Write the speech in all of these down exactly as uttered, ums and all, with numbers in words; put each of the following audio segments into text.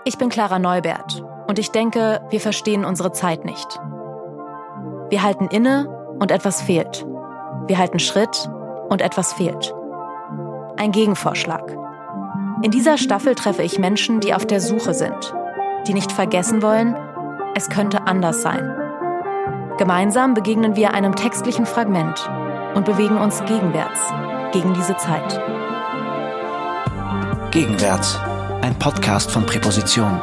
Ich bin Clara Neubert und ich denke, wir verstehen unsere Zeit nicht. Wir halten inne und etwas fehlt. Wir halten Schritt und etwas fehlt. Ein Gegenvorschlag. In dieser Staffel treffe ich Menschen, die auf der Suche sind, die nicht vergessen wollen, es könnte anders sein. Gemeinsam begegnen wir einem textlichen Fragment und bewegen uns gegenwärts, gegen diese Zeit. Gegenwärts, ein Podcast von Präposition.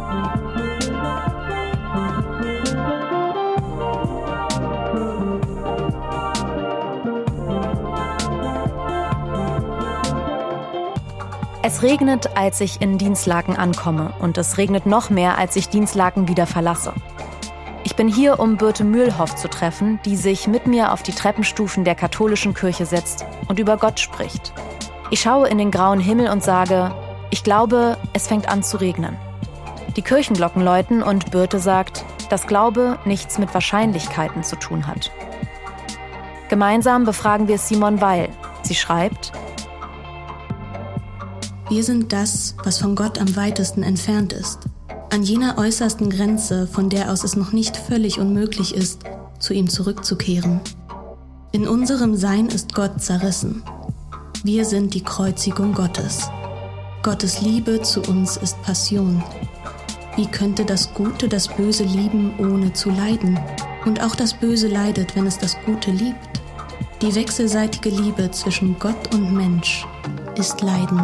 Es regnet, als ich in Dinslaken ankomme, und es regnet noch mehr, als ich Dinslaken wieder verlasse. Ich bin hier, um Birte Mühlhoff zu treffen, die sich mit mir auf die Treppenstufen der katholischen Kirche setzt und über Gott spricht. Ich schaue in den grauen Himmel und sage, ich glaube, es fängt an zu regnen. Die Kirchenglocken läuten und Birte sagt, dass Glaube nichts mit Wahrscheinlichkeiten zu tun hat. Gemeinsam befragen wir Simone Weil. Sie schreibt: Wir sind das, was von Gott am weitesten entfernt ist. An jener äußersten Grenze, von der aus es noch nicht völlig unmöglich ist, zu ihm zurückzukehren. In unserem Sein ist Gott zerrissen. Wir sind die Kreuzigung Gottes. Gottes Liebe zu uns ist Passion. Wie könnte das Gute das Böse lieben, ohne zu leiden? Und auch das Böse leidet, wenn es das Gute liebt. Die wechselseitige Liebe zwischen Gott und Mensch ist Leiden.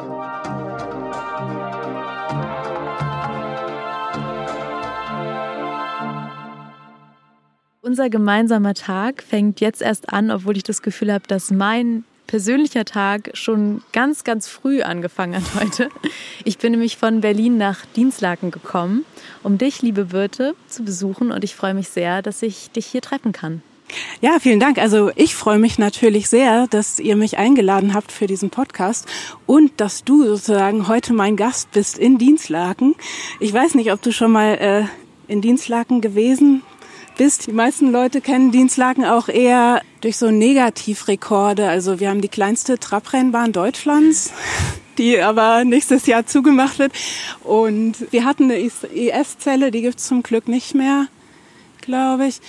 Unser gemeinsamer Tag fängt jetzt erst an, obwohl ich das Gefühl habe, dass mein persönlicher Tag schon ganz, ganz früh angefangen hat heute. Ich bin nämlich von Berlin nach Dinslaken gekommen, um dich, liebe Birte, zu besuchen. Und ich freue mich sehr, dass ich dich hier treffen kann. Ja, vielen Dank. Also ich freue mich natürlich sehr, dass ihr mich eingeladen habt für diesen Podcast und dass du sozusagen heute mein Gast bist in Dinslaken. Ich weiß nicht, ob du schon mal äh, in Dinslaken gewesen bist. Die meisten Leute kennen Dinslaken auch eher durch so Negativrekorde. Also wir haben die kleinste Trabrennbahn Deutschlands, die aber nächstes Jahr zugemacht wird. Und wir hatten eine E S-Zelle, die gibt's zum Glück nicht mehr, glaube ich.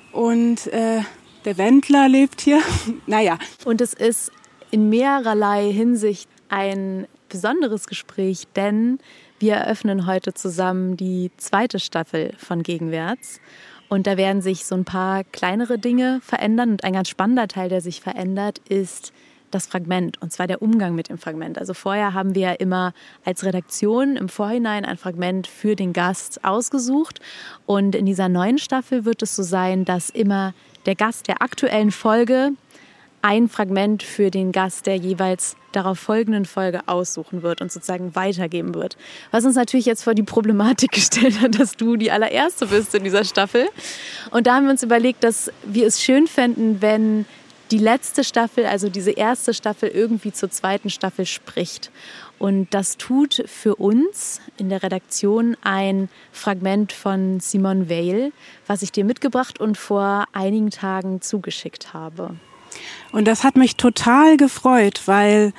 Und äh, der Wendler lebt hier. Naja. Und es ist in mehrerlei Hinsicht ein besonderes Gespräch, denn wir eröffnen heute zusammen die zweite Staffel von Gegenwärts. Und da werden sich so ein paar kleinere Dinge verändern. Und ein ganz spannender Teil, der sich verändert, ist das Fragment. Und zwar der Umgang mit dem Fragment. Also vorher haben wir ja immer als Redaktion im Vorhinein ein Fragment für den Gast ausgesucht. Und in dieser neuen Staffel wird es so sein, dass immer der Gast der aktuellen Folge ein Fragment für den Gast der jeweils darauf folgenden Folge aussuchen wird und sozusagen weitergeben wird. Was uns natürlich jetzt vor die Problematik gestellt hat, dass du die allererste bist in dieser Staffel. Und da haben wir uns überlegt, dass wir es schön fänden, wenn die letzte Staffel, also diese erste Staffel, irgendwie zur zweiten Staffel spricht. Und das tut für uns in der Redaktion ein Fragment von Simone Weil, was ich dir mitgebracht und vor einigen Tagen zugeschickt habe. Und das hat mich total gefreut, weil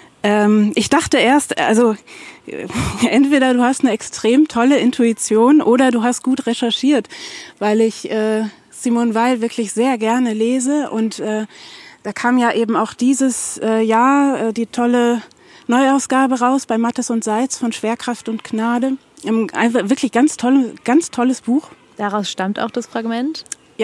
ähm, ich dachte erst, also entweder du hast eine extrem tolle Intuition oder du hast gut recherchiert, weil ich äh, Simone Weil wirklich sehr gerne lese. Und äh, da kam ja eben auch dieses äh, Jahr äh, die tolle Neuausgabe raus bei Mattes und Seitz von Schwerkraft und Gnade. Ähm, einfach wirklich ganz toll, ganz tolles Buch. Daraus stammt auch das Fragment? Ja,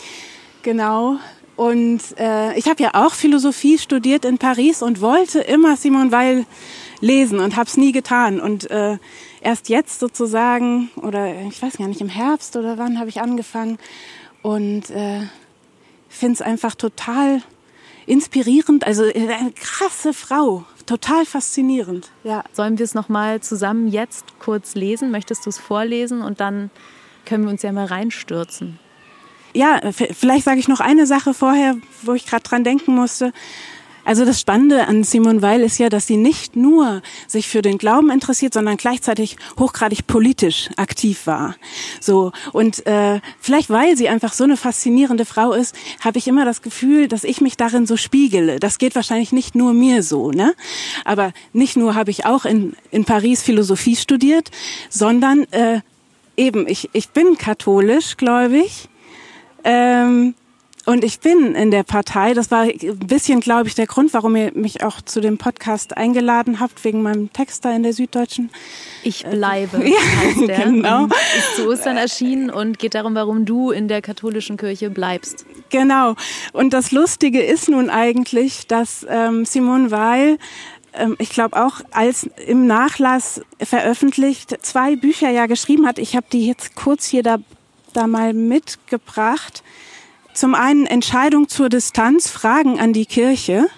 genau. Und äh, ich habe ja auch Philosophie studiert in Paris und wollte immer Simone Weil lesen und habe es nie getan. Und äh, erst jetzt sozusagen, oder ich weiß gar nicht, im Herbst oder wann habe ich angefangen. Und äh, finde es einfach total inspirierend. Also eine krasse Frau, total faszinierend. Ja. Sollen wir es nochmal zusammen jetzt kurz lesen? Möchtest du es vorlesen? Und dann können wir uns ja mal reinstürzen. Ja, vielleicht sage ich noch eine Sache vorher, wo ich gerade dran denken musste. Also das Spannende an Simone Weil ist ja, dass sie nicht nur sich für den Glauben interessiert, sondern gleichzeitig hochgradig politisch aktiv war. So, und äh, vielleicht weil sie einfach so eine faszinierende Frau ist, habe ich immer das Gefühl, dass ich mich darin so spiegele. Das geht wahrscheinlich nicht nur mir so, ne? Aber nicht nur habe ich auch in in Paris Philosophie studiert, sondern äh, eben ich ich bin katholisch gläubig. Ähm, Und ich bin in der Partei, das war ein bisschen, glaube ich, der Grund, warum ihr mich auch zu dem Podcast eingeladen habt, wegen meinem Text da in der Süddeutschen. Ich bleibe, ja, heißt der. Genau. Ist zu Ostern erschienen und geht darum, warum du in der katholischen Kirche bleibst. Genau. Und das Lustige ist nun eigentlich, dass ähm, Simone Weil, ähm, ich glaube auch als im Nachlass veröffentlicht, zwei Bücher ja geschrieben hat. Ich habe die jetzt kurz hier da, da mal mitgebracht. Zum einen Entscheidung zur Distanz, Fragen an die Kirche,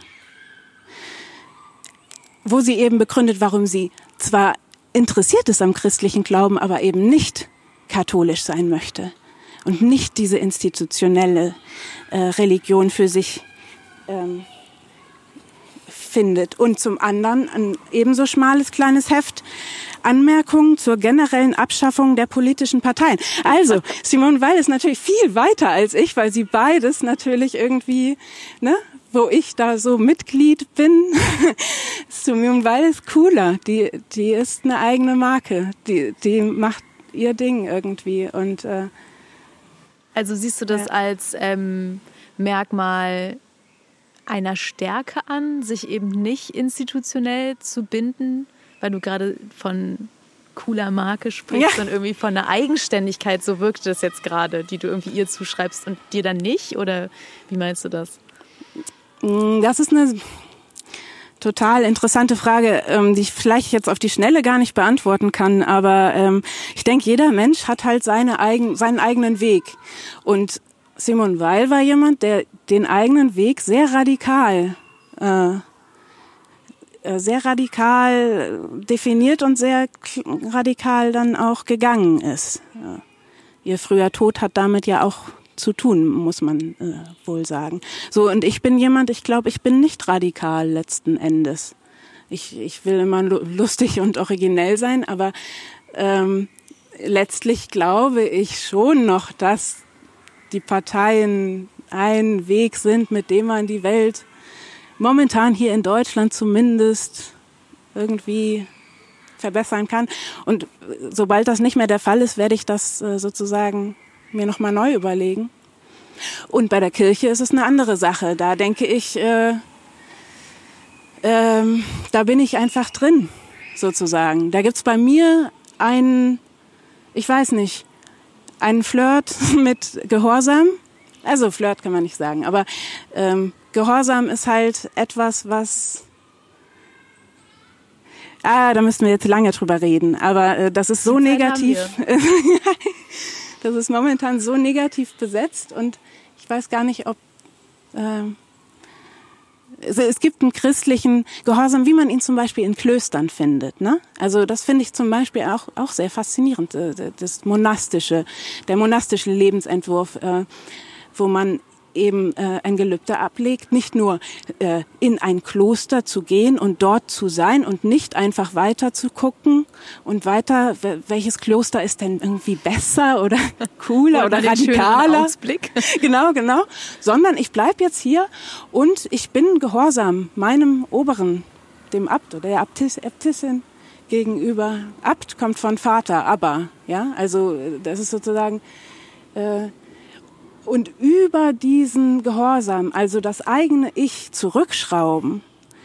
wo sie eben begründet, warum sie zwar interessiert ist am christlichen Glauben, aber eben nicht katholisch sein möchte und nicht diese institutionelle äh, Religion für sich ähm, findet. Und zum anderen ein ebenso schmales kleines Heft, Anmerkungen zur generellen Abschaffung der politischen Parteien. Also, Simone Weil ist natürlich viel weiter als ich, weil sie beides natürlich irgendwie, ne, wo ich da so Mitglied bin. Simone Weil ist cooler. Die, die ist eine eigene Marke. Die, die macht ihr Ding irgendwie. Und äh, also siehst du das ja. als ähm, Merkmal einer Stärke an, sich eben nicht institutionell zu binden? Weil du gerade von cooler Marke sprichst ja. und irgendwie von einer Eigenständigkeit, so wirkt das jetzt gerade, die du irgendwie ihr zuschreibst und dir dann nicht? Oder wie meinst du das? Das ist eine total interessante Frage, die ich vielleicht jetzt auf die Schnelle gar nicht beantworten kann. Aber ich denke, jeder Mensch hat halt seine eigen, seinen eigenen Weg. Und Simone Weil war jemand, der den eigenen Weg sehr radikal äh, sehr radikal definiert und sehr radikal dann auch gegangen ist. Ja. Ihr früher Tod hat damit ja auch zu tun, muss man äh, wohl sagen. So, und ich bin jemand, ich glaube, ich bin nicht radikal letzten Endes. Ich, ich will immer lustig und originell sein, aber ähm, letztlich glaube ich schon noch, dass die Parteien ein Weg sind, mit dem man die Welt momentan hier in Deutschland zumindest irgendwie verbessern kann. Und sobald das nicht mehr der Fall ist, werde ich das äh, sozusagen mir nochmal neu überlegen. Und bei der Kirche ist es eine andere Sache. Da denke ich, äh, ähm, da bin ich einfach drin, sozusagen. Da gibt's bei mir einen, ich weiß nicht, einen Flirt mit Gehorsam. Also Flirt kann man nicht sagen, aber ähm, Gehorsam ist halt etwas, was, ah, da müssten wir jetzt lange drüber reden, aber äh, das ist so negativ, das ist momentan so negativ besetzt und ich weiß gar nicht, ob, äh, es, es gibt einen christlichen Gehorsam, wie man ihn zum Beispiel in Klöstern findet, ne? Also das finde ich zum Beispiel auch, auch sehr faszinierend, äh, das monastische, der monastische Lebensentwurf, äh, wo man eben äh, ein Gelübde ablegt, nicht nur äh, in ein Kloster zu gehen und dort zu sein und nicht einfach weiter zu gucken und weiter, welches Kloster ist denn irgendwie besser oder cooler oder radikaler. Ausblick. Genau, genau. Sondern ich bleib jetzt hier und ich bin gehorsam meinem Oberen, dem Abt oder der Abtis, Äbtissin gegenüber. Abt kommt von Vater, aber, ja, also das ist sozusagen äh, und über diesen Gehorsam, also das eigene Ich zurückschrauben,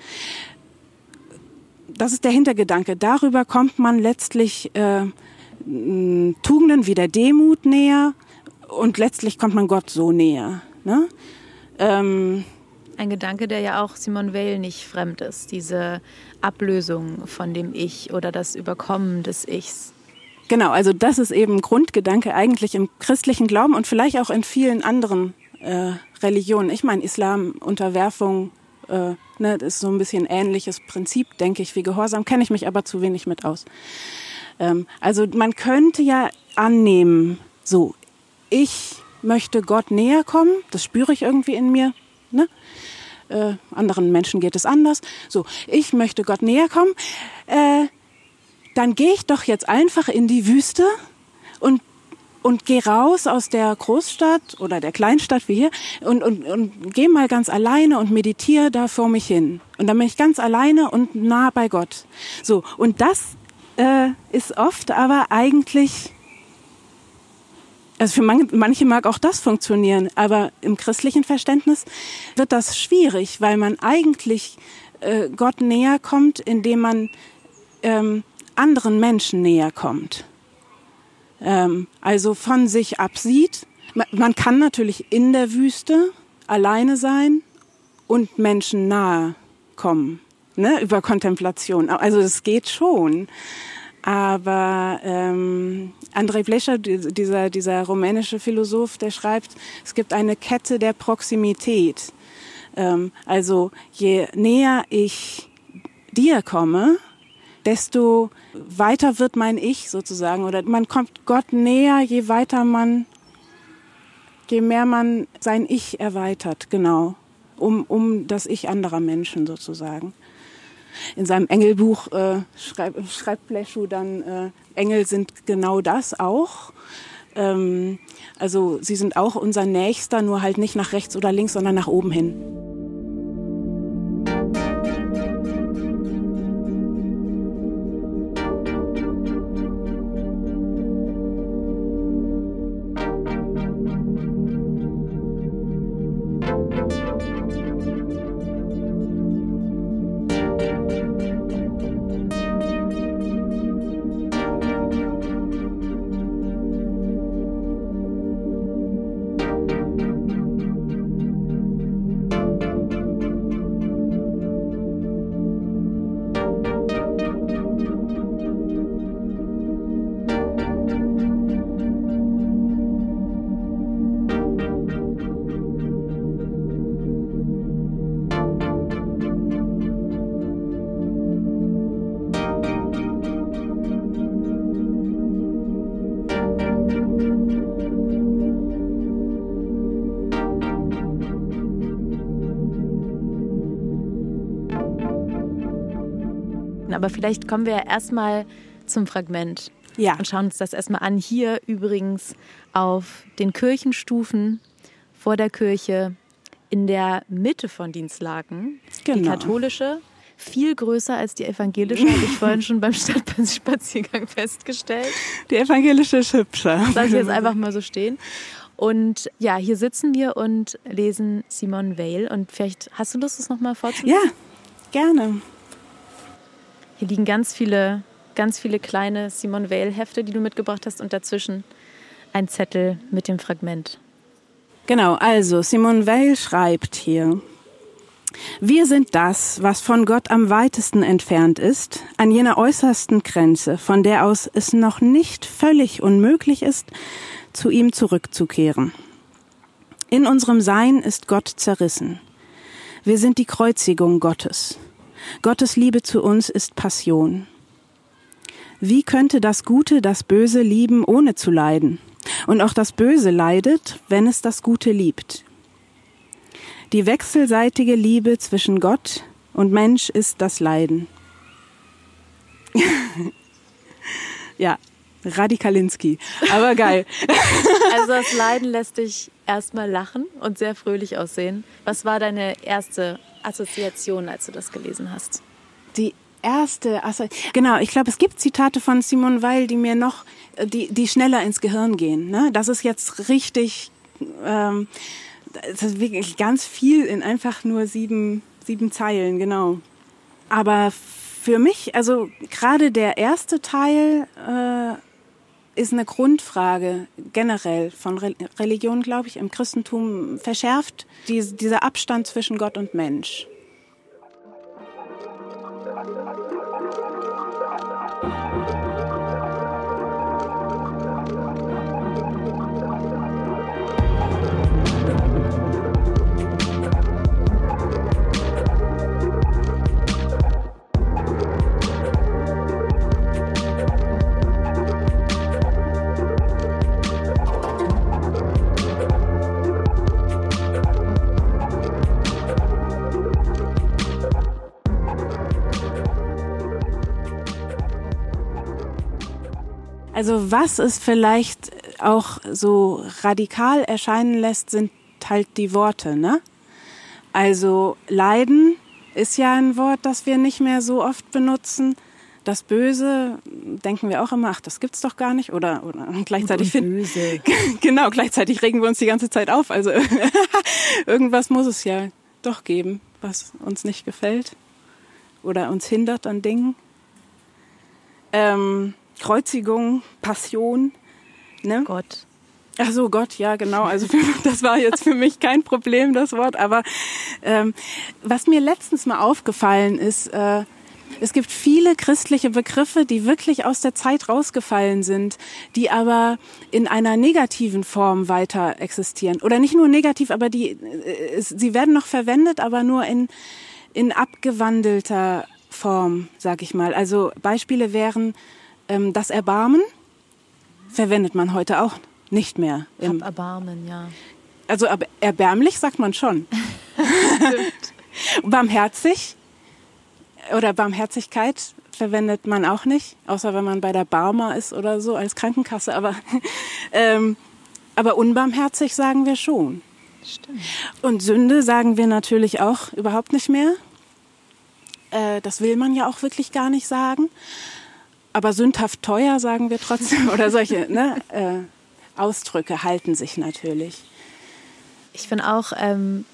das ist der Hintergedanke. Darüber kommt man letztlich äh, Tugenden wie der Demut näher und letztlich kommt man Gott so näher. Ne? Ähm, Ein Gedanke, der ja auch Simone Weil nicht fremd ist, diese Ablösung von dem Ich oder das Überkommen des Ichs. Genau, also das ist eben Grundgedanke eigentlich im christlichen Glauben und vielleicht auch in vielen anderen äh, Religionen. Ich meine, Islam, Unterwerfung, äh, ne, das ist so ein bisschen ähnliches Prinzip, denke ich, wie Gehorsam, kenne ich mich aber zu wenig mit aus. Ähm, also man könnte ja annehmen, so, ich möchte Gott näher kommen, das spüre ich irgendwie in mir, ne? äh, anderen Menschen geht es anders. So, ich möchte Gott näher kommen. Äh, dann gehe ich doch jetzt einfach in die Wüste und und gehe raus aus der Großstadt oder der Kleinstadt wie hier und, und, und gehe mal ganz alleine und meditiere da vor mich hin. Und dann bin ich ganz alleine und nah bei Gott. So, und das äh, ist oft aber eigentlich, also für man, manche mag auch das funktionieren, aber im christlichen Verständnis wird das schwierig, weil man eigentlich äh, Gott näher kommt, indem man ähm, anderen Menschen näher kommt. Also von sich absieht. Man kann natürlich in der Wüste alleine sein und Menschen nahe kommen, ne, über Kontemplation. Also das geht schon. Aber ähm, Andrei Blecher, dieser, dieser rumänische Philosoph, der schreibt, es gibt eine Kette der Proximität. Ähm, also je näher ich dir komme, desto weiter wird mein Ich sozusagen, oder man kommt Gott näher, je weiter man, je mehr man sein Ich erweitert, genau, um, um das Ich anderer Menschen sozusagen. In seinem Engelbuch äh, schreibt, schreibt Bleschu dann, äh, Engel sind genau das auch. Ähm, also sie sind auch unser Nächster, nur halt nicht nach rechts oder links, sondern nach oben hin. Aber vielleicht kommen wir ja erstmal zum Fragment ja. und schauen uns das erstmal an. Hier übrigens auf den Kirchenstufen vor der Kirche in der Mitte von Dinslaken. Genau. Die katholische, viel größer als die evangelische, habe ich vorhin schon beim Stadtspaziergang festgestellt. Die evangelische ist hübscher. Das lasse ich jetzt einfach mal so stehen. Und ja, hier sitzen wir und lesen Simone Weil. Und vielleicht hast du Lust, das nochmal vorzulesen? Ja, gerne. Hier liegen ganz viele, ganz viele kleine Simone Weil-Hefte, die du mitgebracht hast, und dazwischen ein Zettel mit dem Fragment. Genau, also Simone Weil schreibt hier: Wir sind das, was von Gott am weitesten entfernt ist, an jener äußersten Grenze, von der aus es noch nicht völlig unmöglich ist, zu ihm zurückzukehren. In unserem Sein ist Gott zerrissen. Wir sind die Kreuzigung Gottes. Gottes Liebe zu uns ist Passion. Wie könnte das Gute das Böse lieben, ohne zu leiden? Und auch das Böse leidet, wenn es das Gute liebt. Die wechselseitige Liebe zwischen Gott und Mensch ist das Leiden. Ja, Radikalinski, aber geil. Also das Leiden lässt dich erstmal lachen und sehr fröhlich aussehen. Was war deine erste Assoziation, als du das gelesen hast? Die erste Assoziation, genau, ich glaube, es gibt Zitate von Simone Weil, die mir noch, die, die schneller ins Gehirn gehen. Ne? Das ist jetzt richtig, ähm, das ist wirklich ganz viel in einfach nur sieben, sieben Zeilen, genau. Aber für mich, also gerade der erste Teil äh, ist eine Grundfrage generell von Re- Religion, glaube ich, im Christentum verschärft, die, dieser Abstand zwischen Gott und Mensch. Also was es vielleicht auch so radikal erscheinen lässt, sind halt die Worte, ne? Also Leiden ist ja ein Wort, das wir nicht mehr so oft benutzen. Das Böse denken wir auch immer, ach, das gibt's doch gar nicht. Oder, oder gleichzeitig finden. Genau, gleichzeitig regen wir uns die ganze Zeit auf. Also irgendwas muss es ja doch geben, was uns nicht gefällt oder uns hindert an Dingen. Ähm, Kreuzigung, Passion, ne? Gott. Ach so, Gott, ja, genau. Also für, das war jetzt für mich kein Problem, das Wort. Aber ähm, was mir letztens mal aufgefallen ist, äh, es gibt viele christliche Begriffe, die wirklich aus der Zeit rausgefallen sind, die aber in einer negativen Form weiter existieren. Oder nicht nur negativ, aber die, äh, sie werden noch verwendet, aber nur in, in abgewandelter Form, sag ich mal. Also Beispiele wären ähm, das Erbarmen, verwendet man heute auch nicht mehr. Hab Erbarmen, ja. Also aber erbärmlich sagt man schon. Barmherzig oder Barmherzigkeit verwendet man auch nicht, außer wenn man bei der Barmer ist oder so als Krankenkasse. Aber, ähm, aber unbarmherzig sagen wir schon. Stimmt. Und Sünde sagen wir natürlich auch überhaupt nicht mehr. Äh, das will man ja auch wirklich gar nicht sagen. Aber sündhaft teuer sagen wir trotzdem. Oder solche ne, äh, Ausdrücke halten sich natürlich. Ich finde auch, ähm,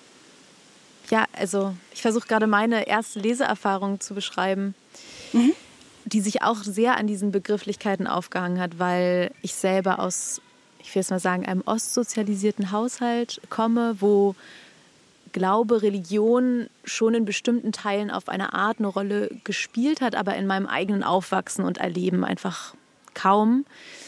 ja, also ich versuche gerade meine erste Leseerfahrung zu beschreiben, mhm. die sich auch sehr an diesen Begrifflichkeiten aufgehangen hat, weil ich selber aus, ich will jetzt mal sagen, einem ostsozialisierten Haushalt komme, wo Glaube, Religion schon in bestimmten Teilen auf eine Art eine Rolle gespielt hat, aber in meinem eigenen Aufwachsen und Erleben einfach kaum.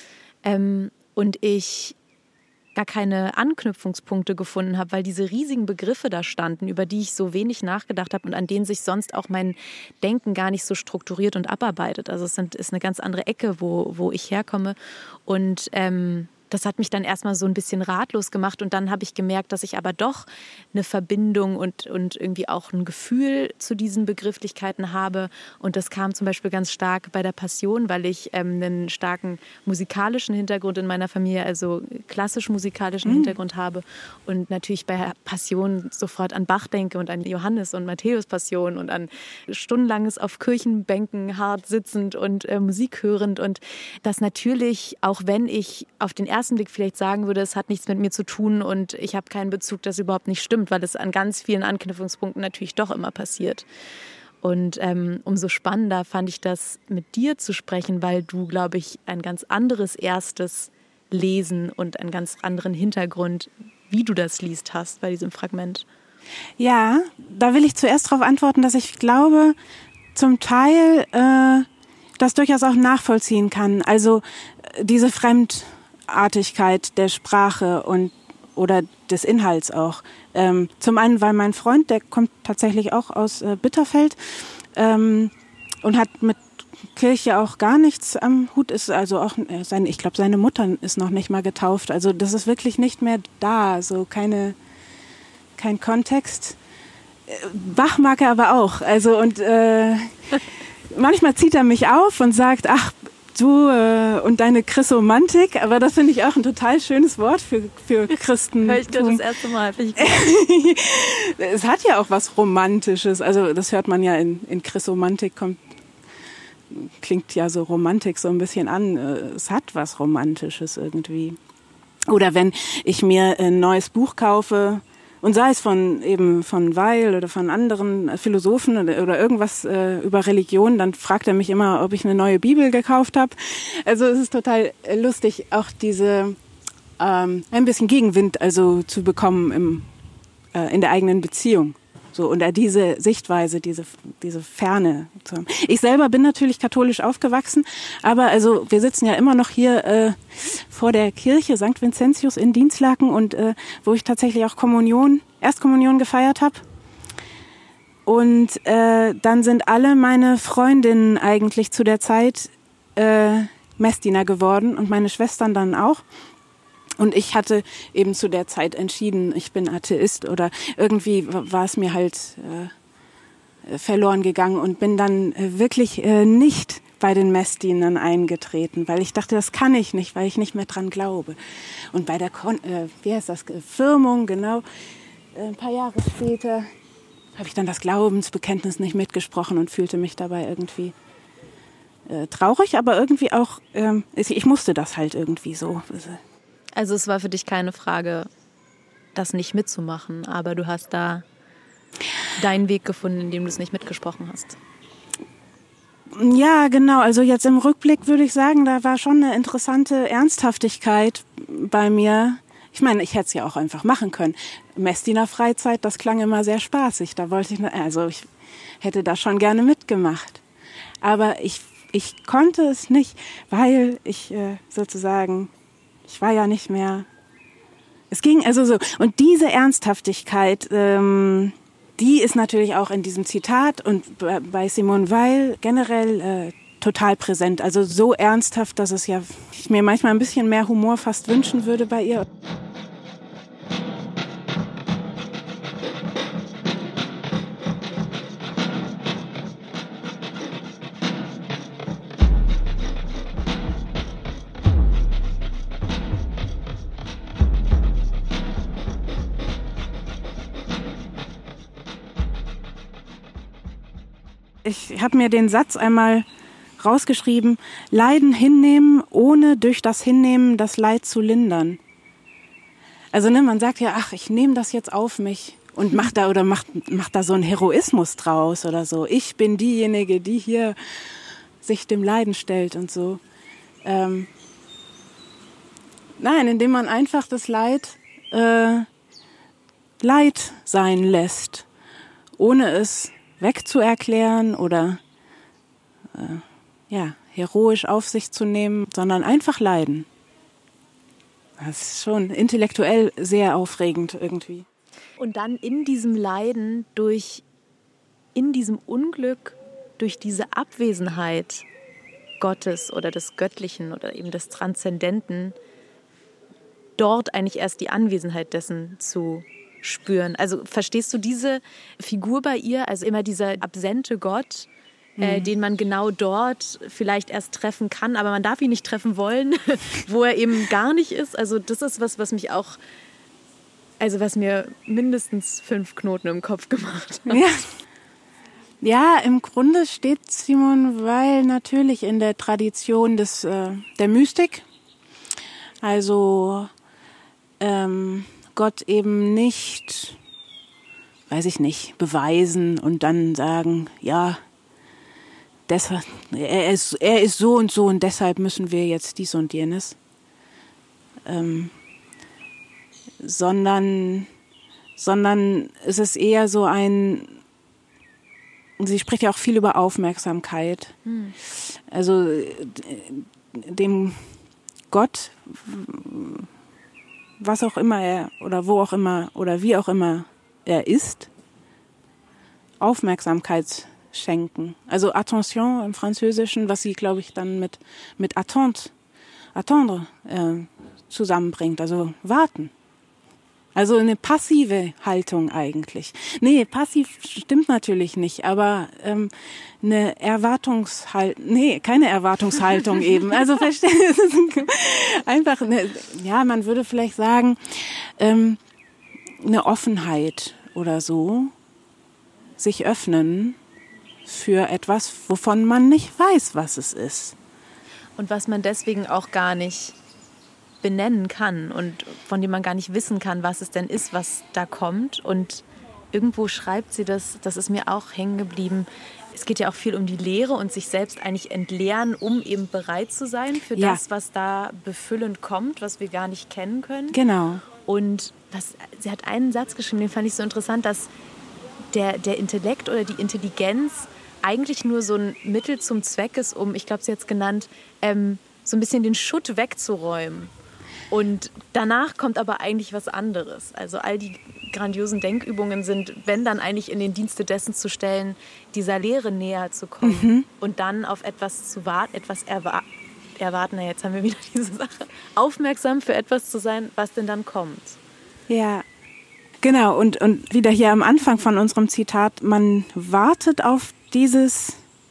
Ähm, und ich gar keine Anknüpfungspunkte gefunden habe, weil diese riesigen Begriffe da standen, über die ich so wenig nachgedacht habe und an denen sich sonst auch mein Denken gar nicht so strukturiert und abarbeitet. Also es sind, ist eine ganz andere Ecke, wo, wo ich herkomme. Und ähm, das hat mich dann erstmal so ein bisschen ratlos gemacht und dann habe ich gemerkt, dass ich aber doch eine Verbindung und, und irgendwie auch ein Gefühl zu diesen Begrifflichkeiten habe. Und das kam zum Beispiel ganz stark bei der Passion, weil ich ähm, einen starken musikalischen Hintergrund in meiner Familie, also klassisch-musikalischen mhm. Hintergrund habe und natürlich bei Passion sofort an Bach denke und an Johannes und Matthäus Passion und an stundenlanges auf Kirchenbänken hart sitzend und äh, Musik hörend und das natürlich, auch wenn ich auf den ersten Blick vielleicht sagen würde, es hat nichts mit mir zu tun und ich habe keinen Bezug, das überhaupt nicht stimmt, weil es an ganz vielen Anknüpfungspunkten natürlich doch immer passiert. Und ähm, umso spannender fand ich das, mit dir zu sprechen, weil du, glaube ich, ein ganz anderes erstes Lesen und einen ganz anderen Hintergrund, wie du das liest, hast bei diesem Fragment. Ja, da will ich zuerst darauf antworten, dass ich glaube, zum Teil äh, das durchaus auch nachvollziehen kann. Also äh, diese Fremd Artigkeit der Sprache und oder des Inhalts auch. Ähm, zum einen, weil mein Freund, der kommt tatsächlich auch aus äh, Bitterfeld ähm, und hat mit Kirche auch gar nichts am Hut, ist also auch äh, seine, ich glaube, seine Mutter ist noch nicht mal getauft. Also das ist wirklich nicht mehr da, so keine kein Kontext. Äh, Bach mag er aber auch. Also und äh, manchmal zieht er mich auf und sagt, ach, du äh, und deine Chrisomantik, aber das finde ich auch ein total schönes Wort für, für Christen. Hör ich dir das erste Mal. Es hat ja auch was Romantisches, also das hört man ja in, in Chrisomantik, kommt, klingt ja so Romantik so ein bisschen an, es hat was Romantisches irgendwie. Oder wenn ich mir ein neues Buch kaufe, und sei es von eben von Weil oder von anderen Philosophen oder, oder irgendwas äh, über Religion, dann fragt er mich immer, ob ich eine neue Bibel gekauft habe. Also es ist total lustig, auch diese ähm, ein bisschen Gegenwind also zu bekommen im, äh, in der eigenen Beziehung. So, und da diese Sichtweise, diese, diese Ferne zu haben. Ich selber bin natürlich katholisch aufgewachsen, aber also wir sitzen ja immer noch hier äh, vor der Kirche Sankt Vinzentius in Dinslaken und äh, wo ich tatsächlich auch Kommunion, Erstkommunion gefeiert habe. Und äh, dann sind alle meine Freundinnen eigentlich zu der Zeit äh, Messdiener geworden und meine Schwestern dann auch. Und ich hatte eben zu der Zeit entschieden, ich bin Atheist oder irgendwie war es mir halt äh, verloren gegangen und bin dann äh, wirklich äh, nicht bei den Messdienern eingetreten, weil ich dachte, das kann ich nicht, weil ich nicht mehr dran glaube. Und bei der Kon- äh, wie heißt das? Firmung, genau, äh, ein paar Jahre später habe ich dann das Glaubensbekenntnis nicht mitgesprochen und fühlte mich dabei irgendwie äh, traurig, aber irgendwie auch, ähm, ich musste das halt irgendwie so. Also es war für dich keine Frage, das nicht mitzumachen, aber du hast da deinen Weg gefunden, in dem du es nicht mitgesprochen hast. Ja, genau. Also jetzt im Rückblick würde ich sagen, da war schon eine interessante Ernsthaftigkeit bei mir. Ich meine, ich hätte es ja auch einfach machen können. Messdiener Freizeit, das klang immer sehr spaßig. Da wollte ich, also ich hätte da schon gerne mitgemacht. Aber ich, ich konnte es nicht, weil ich äh, sozusagen, ich war ja nicht mehr, es ging also so. Und diese Ernsthaftigkeit, ähm, die ist natürlich auch in diesem Zitat und bei Simone Weil generell äh, total präsent. Also so ernsthaft, dass es ja, ich mir manchmal ein bisschen mehr Humor fast wünschen würde bei ihr. Ich habe mir den Satz einmal rausgeschrieben: Leiden hinnehmen, ohne durch das Hinnehmen das Leid zu lindern. Also ne, man sagt ja, ach, ich nehme das jetzt auf mich und mach da oder macht macht da so einen Heroismus draus oder so. Ich bin diejenige, die hier sich dem Leiden stellt und so. Ähm, nein, indem man einfach das Leid äh, Leid sein lässt, ohne es wegzuerklären oder äh, ja, heroisch auf sich zu nehmen, sondern einfach leiden. Das ist schon intellektuell sehr aufregend irgendwie. Und dann in diesem Leiden, durch, in diesem Unglück, durch diese Abwesenheit Gottes oder des Göttlichen oder eben des Transzendenten, dort eigentlich erst die Anwesenheit dessen zu spüren. Also verstehst du diese Figur bei ihr, also immer dieser absente Gott, mhm. äh, den man genau dort vielleicht erst treffen kann, aber man darf ihn nicht treffen wollen, wo er eben gar nicht ist. Also das ist was, was mich auch, also was mir mindestens fünf Knoten im Kopf gemacht hat. Ja. Ja, im Grunde steht Simone Weil natürlich in der Tradition des äh, der Mystik. Also ähm, Gott eben nicht, weiß ich nicht, beweisen und dann sagen, ja, deshalb, er ist, er ist so und so und deshalb müssen wir jetzt dies und jenes. Ähm, sondern, sondern es ist eher so ein, sie spricht ja auch viel über Aufmerksamkeit. Hm. Also dem Gott, was auch immer er oder wo auch immer oder wie auch immer er ist, Aufmerksamkeit schenken. Also Attention im Französischen, was sie, glaube ich, dann mit mit attente, attendre äh, zusammenbringt, also warten. Also eine passive Haltung eigentlich. Nee, passiv stimmt natürlich nicht, aber ähm, eine Erwartungshaltung, nee, keine Erwartungshaltung eben. Also verstehst du, einfach, eine, ja, man würde vielleicht sagen, ähm, eine Offenheit oder so, sich öffnen für etwas, wovon man nicht weiß, was es ist. Und was man deswegen auch gar nicht benennen kann und von dem man gar nicht wissen kann, was es denn ist, was da kommt. Und irgendwo schreibt sie das, das ist mir auch hängen geblieben. Es geht ja auch viel um die Leere und sich selbst eigentlich entleeren, um eben bereit zu sein für ja. das, was da befüllend kommt, was wir gar nicht kennen können. Genau. Und was, sie hat einen Satz geschrieben, den fand ich so interessant, dass der, der Intellekt oder die Intelligenz eigentlich nur so ein Mittel zum Zweck ist, um, ich glaube, sie hat es genannt, ähm, so ein bisschen den Schutt wegzuräumen. Und danach kommt aber eigentlich was anderes. Also all die grandiosen Denkübungen sind, wenn dann eigentlich in den Dienste dessen zu stellen, dieser Lehre näher zu kommen mhm. und dann auf etwas zu warten, etwas erwa- erwarten. Na, jetzt haben wir wieder diese Sache. Aufmerksam für etwas zu sein, was denn dann kommt. Ja, genau. Und, und wieder hier am Anfang von unserem Zitat, man wartet auf dieses,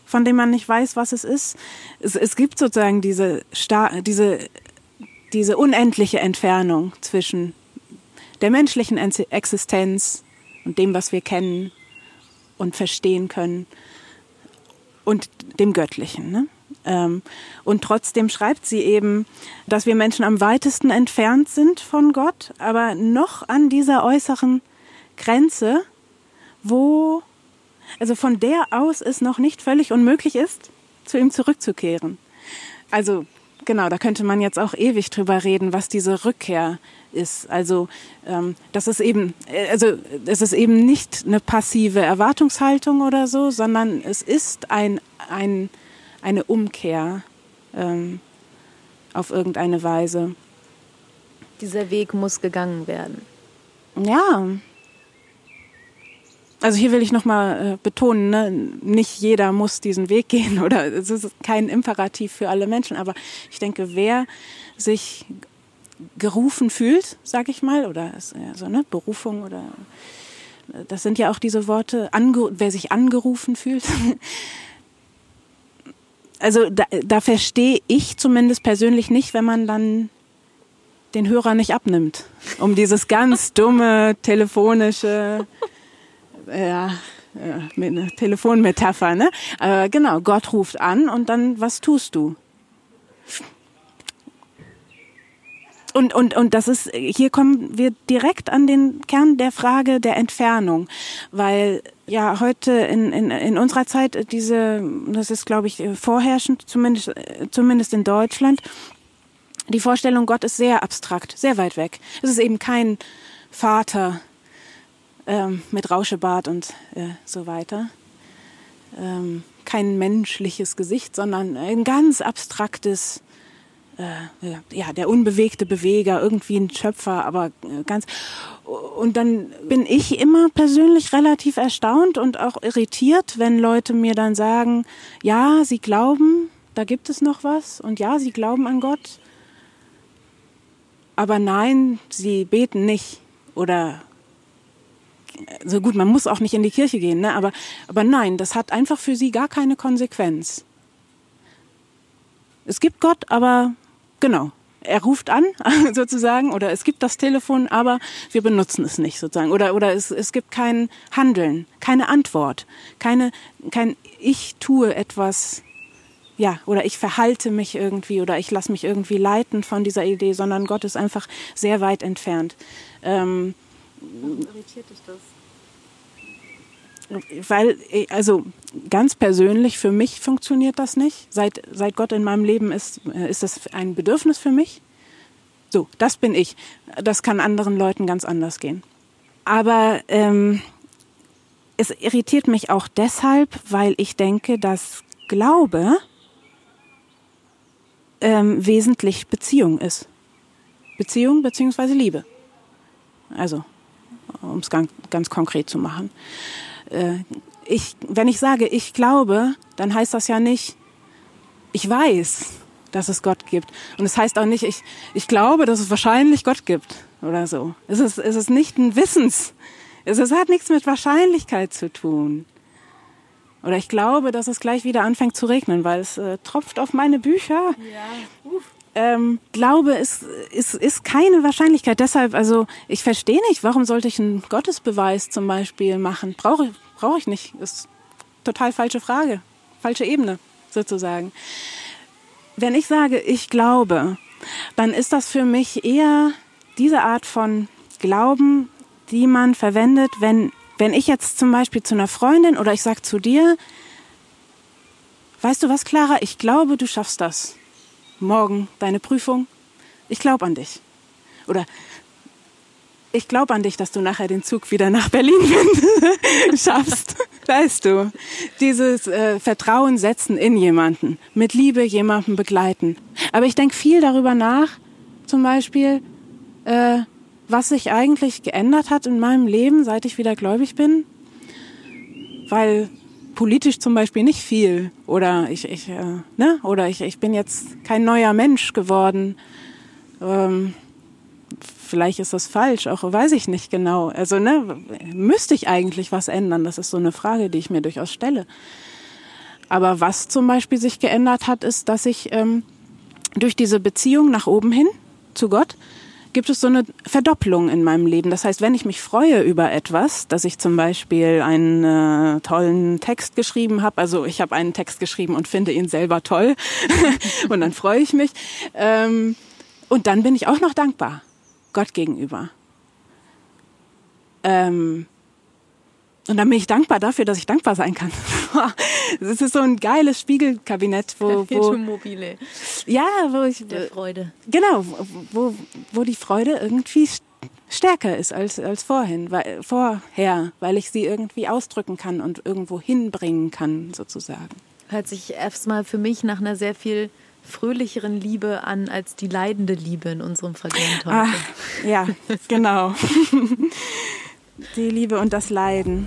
von dem man nicht weiß, was es ist. Es, es gibt sozusagen diese, Sta- diese, diese unendliche Entfernung zwischen der menschlichen Existenz und dem, was wir kennen und verstehen können, und dem Göttlichen, ne? Ähm, und trotzdem schreibt sie eben, dass wir Menschen am weitesten entfernt sind von Gott, aber noch an dieser äußeren Grenze, wo, also von der aus es noch nicht völlig unmöglich ist, zu ihm zurückzukehren. Also genau, da könnte man jetzt auch ewig drüber reden, was diese Rückkehr ist. Also ähm, das ist eben, also es ist eben nicht eine passive Erwartungshaltung oder so, sondern es ist ein ein eine Umkehr ähm, auf irgendeine Weise. Dieser Weg muss gegangen werden. Ja. Also hier will ich nochmal äh, betonen, ne? Nicht jeder muss diesen Weg gehen oder es ist kein Imperativ für alle Menschen, aber ich denke, wer sich gerufen fühlt, sag ich mal, oder ist, ja, so, ne? Berufung oder das sind ja auch diese Worte, ange- wer sich angerufen fühlt. Also da, da verstehe ich zumindest persönlich nicht, wenn man dann den Hörer nicht abnimmt, um dieses ganz dumme, telefonische, ja, ja eine Telefonmetapher, ne? Aber genau, Gott ruft an und dann, was tust du? Und, und, und das ist, hier kommen wir direkt an den Kern der Frage der Entfernung, weil ja heute in, in, in unserer Zeit diese, das ist glaube ich vorherrschend, zumindest, zumindest in Deutschland, die Vorstellung, Gott ist sehr abstrakt, sehr weit weg. Es ist eben kein Vater ähm, mit Rauschebart und äh, so weiter, ähm, kein menschliches Gesicht, sondern ein ganz abstraktes, Äh, ja, der unbewegte Beweger, irgendwie ein Schöpfer, aber ganz. Und dann bin ich immer persönlich relativ erstaunt und auch irritiert, wenn Leute mir dann sagen, ja, sie glauben, da gibt es noch was und ja, sie glauben an Gott, aber nein, sie beten nicht oder so gut, man muss auch nicht in die Kirche gehen, ne? aber, aber nein, das hat einfach für sie gar keine Konsequenz. Es gibt Gott, aber genau, er ruft an sozusagen oder es gibt das Telefon, aber wir benutzen es nicht sozusagen oder oder es es gibt kein Handeln, keine Antwort, keine kein ich tue etwas, ja, oder ich verhalte mich irgendwie oder ich lasse mich irgendwie leiten von dieser Idee, sondern Gott ist einfach sehr weit entfernt. Ähm, Warum irritiert dich das? Weil, also ganz persönlich, für mich funktioniert das nicht. Seit, seit Gott in meinem Leben ist, ist das ein Bedürfnis für mich. So, das bin ich. Das kann anderen Leuten ganz anders gehen. Aber ähm, es irritiert mich auch deshalb, weil ich denke, dass Glaube ähm, wesentlich Beziehung ist. Beziehung beziehungsweise Liebe. Also, um es ganz, ganz konkret zu machen. Ich, wenn ich sage, ich glaube, dann heißt das ja nicht, ich weiß, dass es Gott gibt. Und es heißt auch nicht, ich, ich glaube, dass es wahrscheinlich Gott gibt oder so. Es ist, es ist nicht ein Wissens. Es, es hat nichts mit Wahrscheinlichkeit zu tun. Oder ich glaube, dass es gleich wieder anfängt zu regnen, weil es äh, tropft auf meine Bücher. Ja. Uff. Ähm, Glaube ist, ist, ist keine Wahrscheinlichkeit. Deshalb, also ich verstehe nicht, warum sollte ich einen Gottesbeweis zum Beispiel machen? Brauche ich, brauche ich nicht. Ist total falsche Frage, falsche Ebene sozusagen. Wenn ich sage, ich glaube, dann ist das für mich eher diese Art von Glauben, die man verwendet, wenn, wenn ich jetzt zum Beispiel zu einer Freundin oder ich sage zu dir, weißt du was, Clara, ich glaube, du schaffst das. Morgen deine Prüfung, ich glaube an dich. Oder ich glaube an dich, dass du nachher den Zug wieder nach Berlin schaffst. Weißt du, dieses äh, Vertrauen setzen in jemanden, mit Liebe jemanden begleiten. Aber ich denke viel darüber nach, zum Beispiel, äh, was sich eigentlich geändert hat in meinem Leben, seit ich wieder gläubig bin. Weil politisch zum Beispiel nicht viel oder ich, ich äh, ne oder ich, ich bin jetzt kein neuer Mensch geworden. Ähm, vielleicht ist das falsch, auch weiß ich nicht genau. Also ne, müsste ich eigentlich was ändern? Das ist so eine Frage, die ich mir durchaus stelle. Aber was zum Beispiel sich geändert hat, ist, dass ich ähm, durch diese Beziehung nach oben hin zu Gott gibt es so eine Verdopplung in meinem Leben. Das heißt, wenn ich mich freue über etwas, dass ich zum Beispiel einen äh, tollen Text geschrieben habe, also ich habe einen Text geschrieben und finde ihn selber toll und dann freue ich mich. Ähm, und dann bin ich auch noch dankbar Gott gegenüber. Ähm, und dann bin ich dankbar dafür, dass ich dankbar sein kann. Das ist so ein geiles Spiegelkabinett, wo, wo mobile. Ja, wo ich der Freude. Genau, wo wo die Freude irgendwie stärker ist als als vorhin, weil vorher, weil ich sie irgendwie ausdrücken kann und irgendwo hinbringen kann, sozusagen. Hört sich erstmal für mich nach einer sehr viel fröhlicheren Liebe an als die leidende Liebe in unserem Fragment heute. Ach, ja, genau. Die Liebe und das Leiden.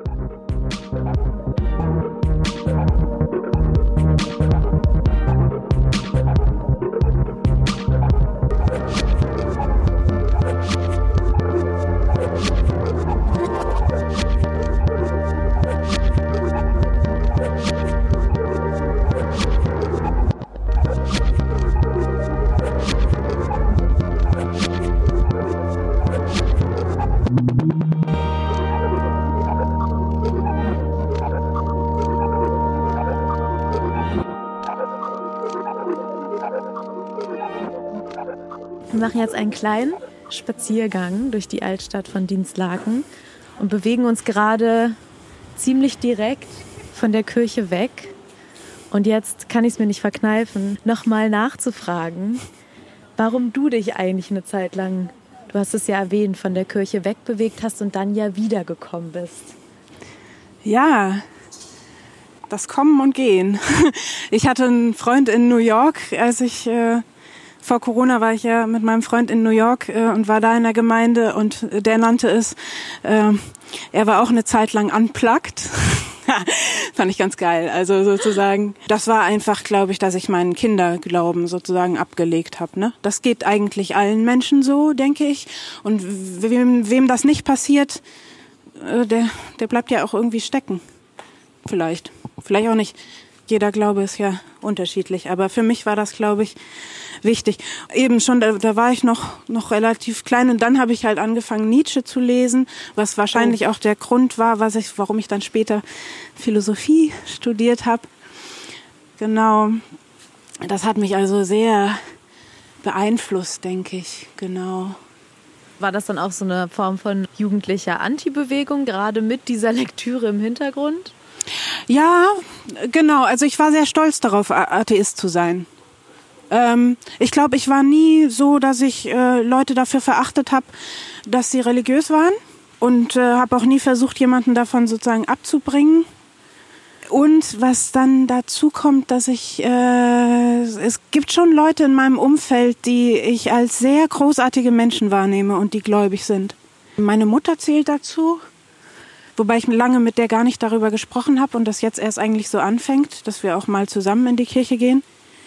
Wir machen jetzt einen kleinen Spaziergang durch die Altstadt von Dinslaken und bewegen uns gerade ziemlich direkt von der Kirche weg. Und jetzt kann ich es mir nicht verkneifen, nochmal nachzufragen, warum du dich eigentlich eine Zeit lang, du hast es ja erwähnt, von der Kirche wegbewegt hast und dann ja wiedergekommen bist. Ja, das Kommen und Gehen. Ich hatte einen Freund in New York, als ich... Äh Vor Corona war ich ja mit meinem Freund in New York äh, und war da in der Gemeinde und der nannte es, äh, er war auch eine Zeit lang unplugged. Fand ich ganz geil. Also sozusagen, das war einfach, glaube ich, dass ich meinen Kinderglauben sozusagen abgelegt habe. Ne? Das geht eigentlich allen Menschen so, denke ich. Und wem, wem das nicht passiert, äh, der, der bleibt ja auch irgendwie stecken. Vielleicht. Vielleicht auch nicht. Jeder Glaube ist ja unterschiedlich, aber für mich war das, glaube ich, wichtig. Eben schon, da, da war ich noch noch relativ klein und dann habe ich halt angefangen, Nietzsche zu lesen, was wahrscheinlich oh. auch der Grund war, was ich, warum ich dann später Philosophie studiert habe. Genau, das hat mich also sehr beeinflusst, denke ich, genau. War das dann auch so eine Form von jugendlicher Antibewegung, gerade mit dieser Lektüre im Hintergrund? Ja, genau. Also ich war sehr stolz darauf, Atheist zu sein. Ähm, ich glaube, ich war nie so, dass ich äh, Leute dafür verachtet habe, dass sie religiös waren und äh, habe auch nie versucht, jemanden davon sozusagen abzubringen. Und was dann dazu kommt, dass ich, äh, es gibt schon Leute in meinem Umfeld, die ich als sehr großartige Menschen wahrnehme und die gläubig sind. Meine Mutter zählt dazu. Wobei ich lange mit der gar nicht darüber gesprochen habe und das jetzt erst eigentlich so anfängt, dass wir auch mal zusammen in die Kirche gehen.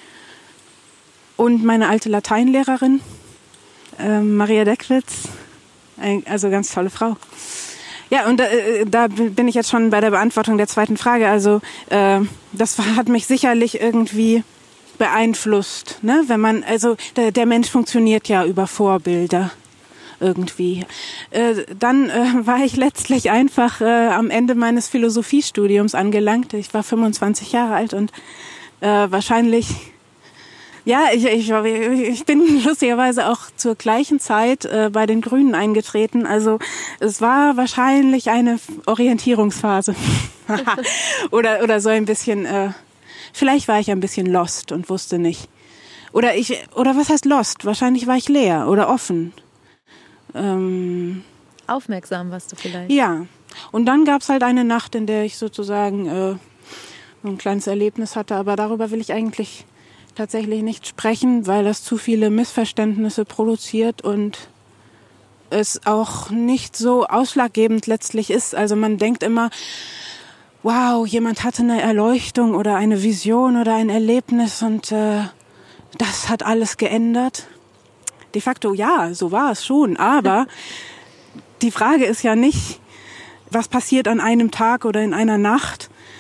Und meine alte Lateinlehrerin, äh, Maria Deckwitz, also ganz tolle Frau. Ja, und äh, da bin ich jetzt schon bei der Beantwortung der zweiten Frage. Also äh, das hat mich sicherlich irgendwie beeinflusst, ne? Wenn man, also der, der Mensch funktioniert ja über Vorbilder. Irgendwie. Äh, dann äh, war ich letztlich einfach äh, am Ende meines Philosophiestudiums angelangt. Ich war fünfundzwanzig Jahre alt und äh, wahrscheinlich, ja, ich, ich, ich bin lustigerweise auch zur gleichen Zeit äh, bei den Grünen eingetreten. Also es war wahrscheinlich eine Orientierungsphase. oder, oder so ein bisschen, äh, vielleicht war ich ein bisschen lost und wusste nicht. Oder ich, oder was heißt lost? Wahrscheinlich war ich leer oder offen. Ähm, Aufmerksam warst du vielleicht. Ja, und dann gab's halt eine Nacht, in der ich sozusagen äh, ein kleines Erlebnis hatte, aber darüber will ich eigentlich tatsächlich nicht sprechen, weil das zu viele Missverständnisse produziert und es auch nicht so ausschlaggebend letztlich ist. Also man denkt immer, wow, jemand hatte eine Erleuchtung oder eine Vision oder ein Erlebnis und äh, das hat alles geändert. De facto ja, so war es schon, aber die Frage ist ja nicht, was passiert an einem Tag oder in einer Nacht,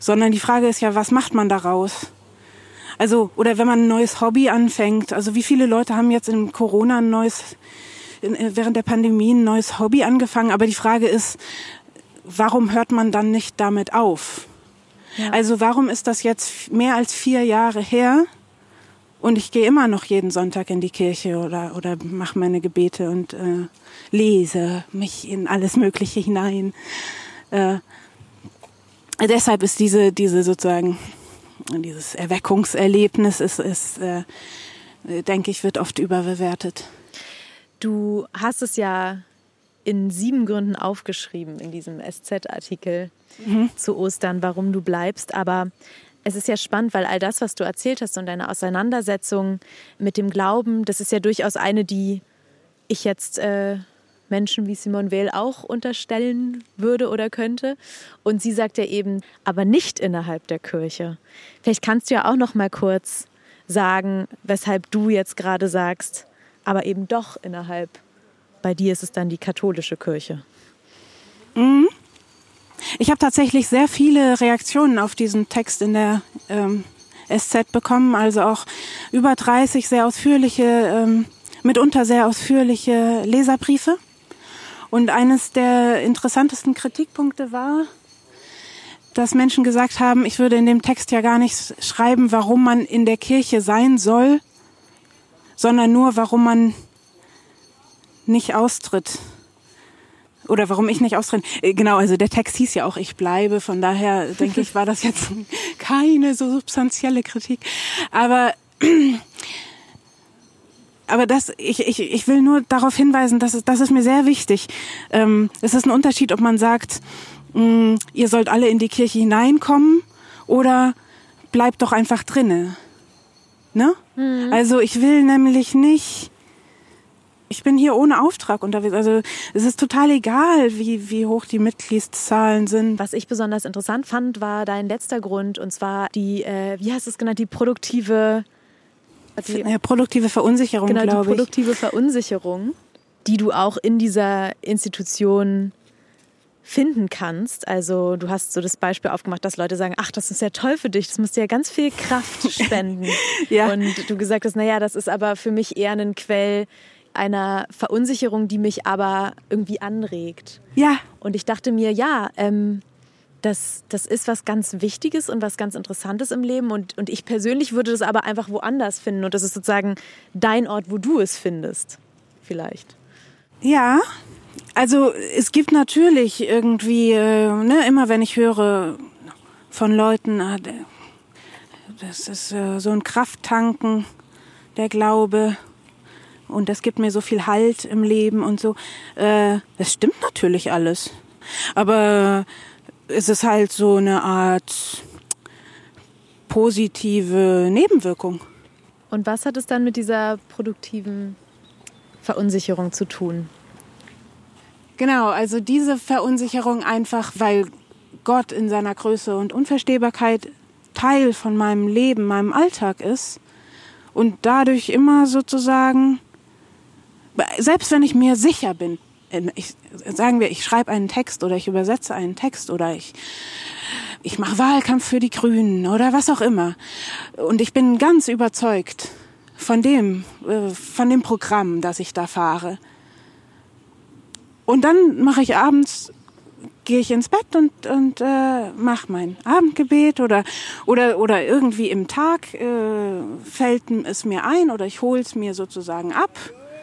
sondern die Frage ist ja, was macht man daraus? Also, oder wenn man ein neues Hobby anfängt, also wie viele Leute haben jetzt in Corona ein neues, während der Pandemie ein neues Hobby angefangen, aber die Frage ist, warum hört man dann nicht damit auf? Ja. Also warum ist das jetzt mehr als vier Jahre her und ich gehe immer noch jeden Sonntag in die Kirche oder, oder mache meine Gebete und äh, lese mich in alles Mögliche hinein. Äh, deshalb ist diese, diese sozusagen, dieses Erweckungserlebnis ist, ist äh, denke ich, wird oft überbewertet. Du hast es ja in sieben Gründen aufgeschrieben in diesem S Z-Artikel mhm. zu Ostern, warum du bleibst. Aber es ist ja spannend, weil all das, was du erzählt hast und deine Auseinandersetzung mit dem Glauben, das ist ja durchaus eine, die ich jetzt äh, Menschen wie Simone Weil auch unterstellen würde oder könnte. Und sie sagt ja eben, aber nicht innerhalb der Kirche. Vielleicht kannst du ja auch noch mal kurz sagen, weshalb du jetzt gerade sagst, aber eben doch innerhalb. Bei dir ist es dann die katholische Kirche. Mhm. Ich habe tatsächlich sehr viele Reaktionen auf diesen Text in der ähm, S Z bekommen, also auch über dreißig sehr ausführliche, ähm, mitunter sehr ausführliche Leserbriefe. Und eines der interessantesten Kritikpunkte war, dass Menschen gesagt haben, ich würde in dem Text ja gar nicht schreiben, warum man in der Kirche sein soll, sondern nur, warum man nicht austritt. Oder warum ich nicht austritt. Genau, also der Text hieß ja auch, ich bleibe. Von daher denke ich, war das jetzt keine so substanzielle Kritik. Aber, aber das, ich, ich, ich will nur darauf hinweisen, dass es, das ist mir sehr wichtig. Ähm, es ist ein Unterschied, ob man sagt, mh, ihr sollt alle in die Kirche hineinkommen oder bleibt doch einfach drinne. Ne? Mhm. Also ich will nämlich nicht, ich bin hier ohne Auftrag unterwegs. Also es ist total egal, wie, wie hoch die Mitgliedszahlen sind. Was ich besonders interessant fand, war dein letzter Grund, und zwar die, äh, wie heißt es genannt, die produktive... Die, ja, produktive Verunsicherung, glaube ich. Genau, die produktive Verunsicherung, die du auch in dieser Institution finden kannst. Also du hast so das Beispiel aufgemacht, dass Leute sagen, ach, das ist ja toll für dich, das muss dir ja ganz viel Kraft spenden. Ja. Und du gesagt hast, naja, das ist aber für mich eher ein Quell einer Verunsicherung, die mich aber irgendwie anregt. Ja. Und ich dachte mir, ja, ähm, das, das ist was ganz Wichtiges und was ganz Interessantes im Leben. Und, und ich persönlich würde das aber einfach woanders finden. Und das ist sozusagen dein Ort, wo du es findest, vielleicht. Ja, also es gibt natürlich irgendwie, äh, ne, immer wenn ich höre von Leuten, ah, das ist äh, so ein Krafttanken, der Glaube, und das gibt mir so viel Halt im Leben und so. Äh, das stimmt natürlich alles. Aber es ist halt so eine Art positive Nebenwirkung. Und was hat es dann mit dieser produktiven Verunsicherung zu tun? Genau, also diese Verunsicherung einfach, weil Gott in seiner Größe und Unverstehbarkeit Teil von meinem Leben, meinem Alltag ist und dadurch immer sozusagen, selbst wenn ich mir sicher bin, ich, sagen wir, ich schreibe einen Text oder ich übersetze einen Text oder ich, ich mache Wahlkampf für die Grünen oder was auch immer, und ich bin ganz überzeugt von dem, von dem Programm, das ich da fahre. Und dann mache ich abends, gehe ich ins Bett und, und äh, mache mein Abendgebet oder, oder, oder irgendwie im Tag äh, fällt es mir ein oder ich hole es mir sozusagen ab.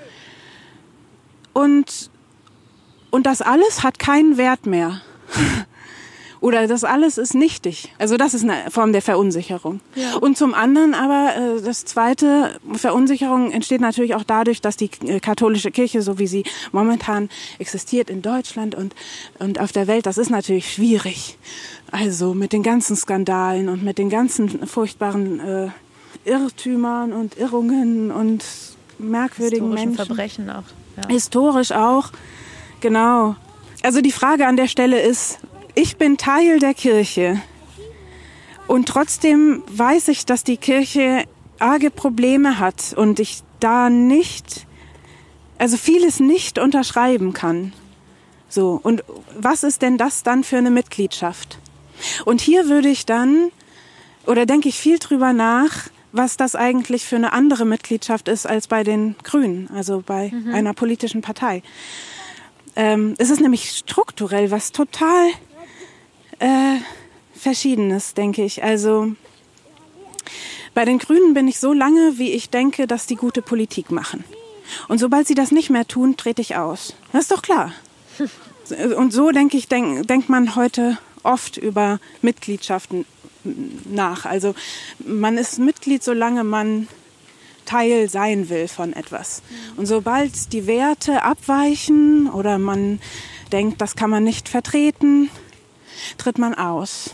Und, und das alles hat keinen Wert mehr. Oder das alles ist nichtig. Also das ist eine Form der Verunsicherung. Ja. Und zum anderen aber, äh, das zweite, Verunsicherung entsteht natürlich auch dadurch, dass die äh, katholische Kirche, so wie sie momentan existiert in Deutschland und, und auf der Welt, das ist natürlich schwierig. Also mit den ganzen Skandalen und mit den ganzen furchtbaren äh, Irrtümern und Irrungen und merkwürdigen Menschen. Verbrechen auch. Ja. Historisch auch, genau. Also die Frage an der Stelle ist, ich bin Teil der Kirche und trotzdem weiß ich, dass die Kirche arge Probleme hat und ich da nicht, also vieles nicht unterschreiben kann. So, und was ist denn das dann für eine Mitgliedschaft? Und hier würde ich dann, oder denke ich viel drüber nach, was das eigentlich für eine andere Mitgliedschaft ist als bei den Grünen, also bei mhm. einer politischen Partei. Ähm, es ist nämlich strukturell was total äh, Verschiedenes, denke ich. Also bei den Grünen bin ich so lange, wie ich denke, dass die gute Politik machen. Und sobald sie das nicht mehr tun, trete ich aus. Das ist doch klar. Und so, denke ich, denk, denkt man heute oft über Mitgliedschaften nach. Also man ist Mitglied, solange man Teil sein will von etwas. Und sobald die Werte abweichen oder man denkt, das kann man nicht vertreten, tritt man aus.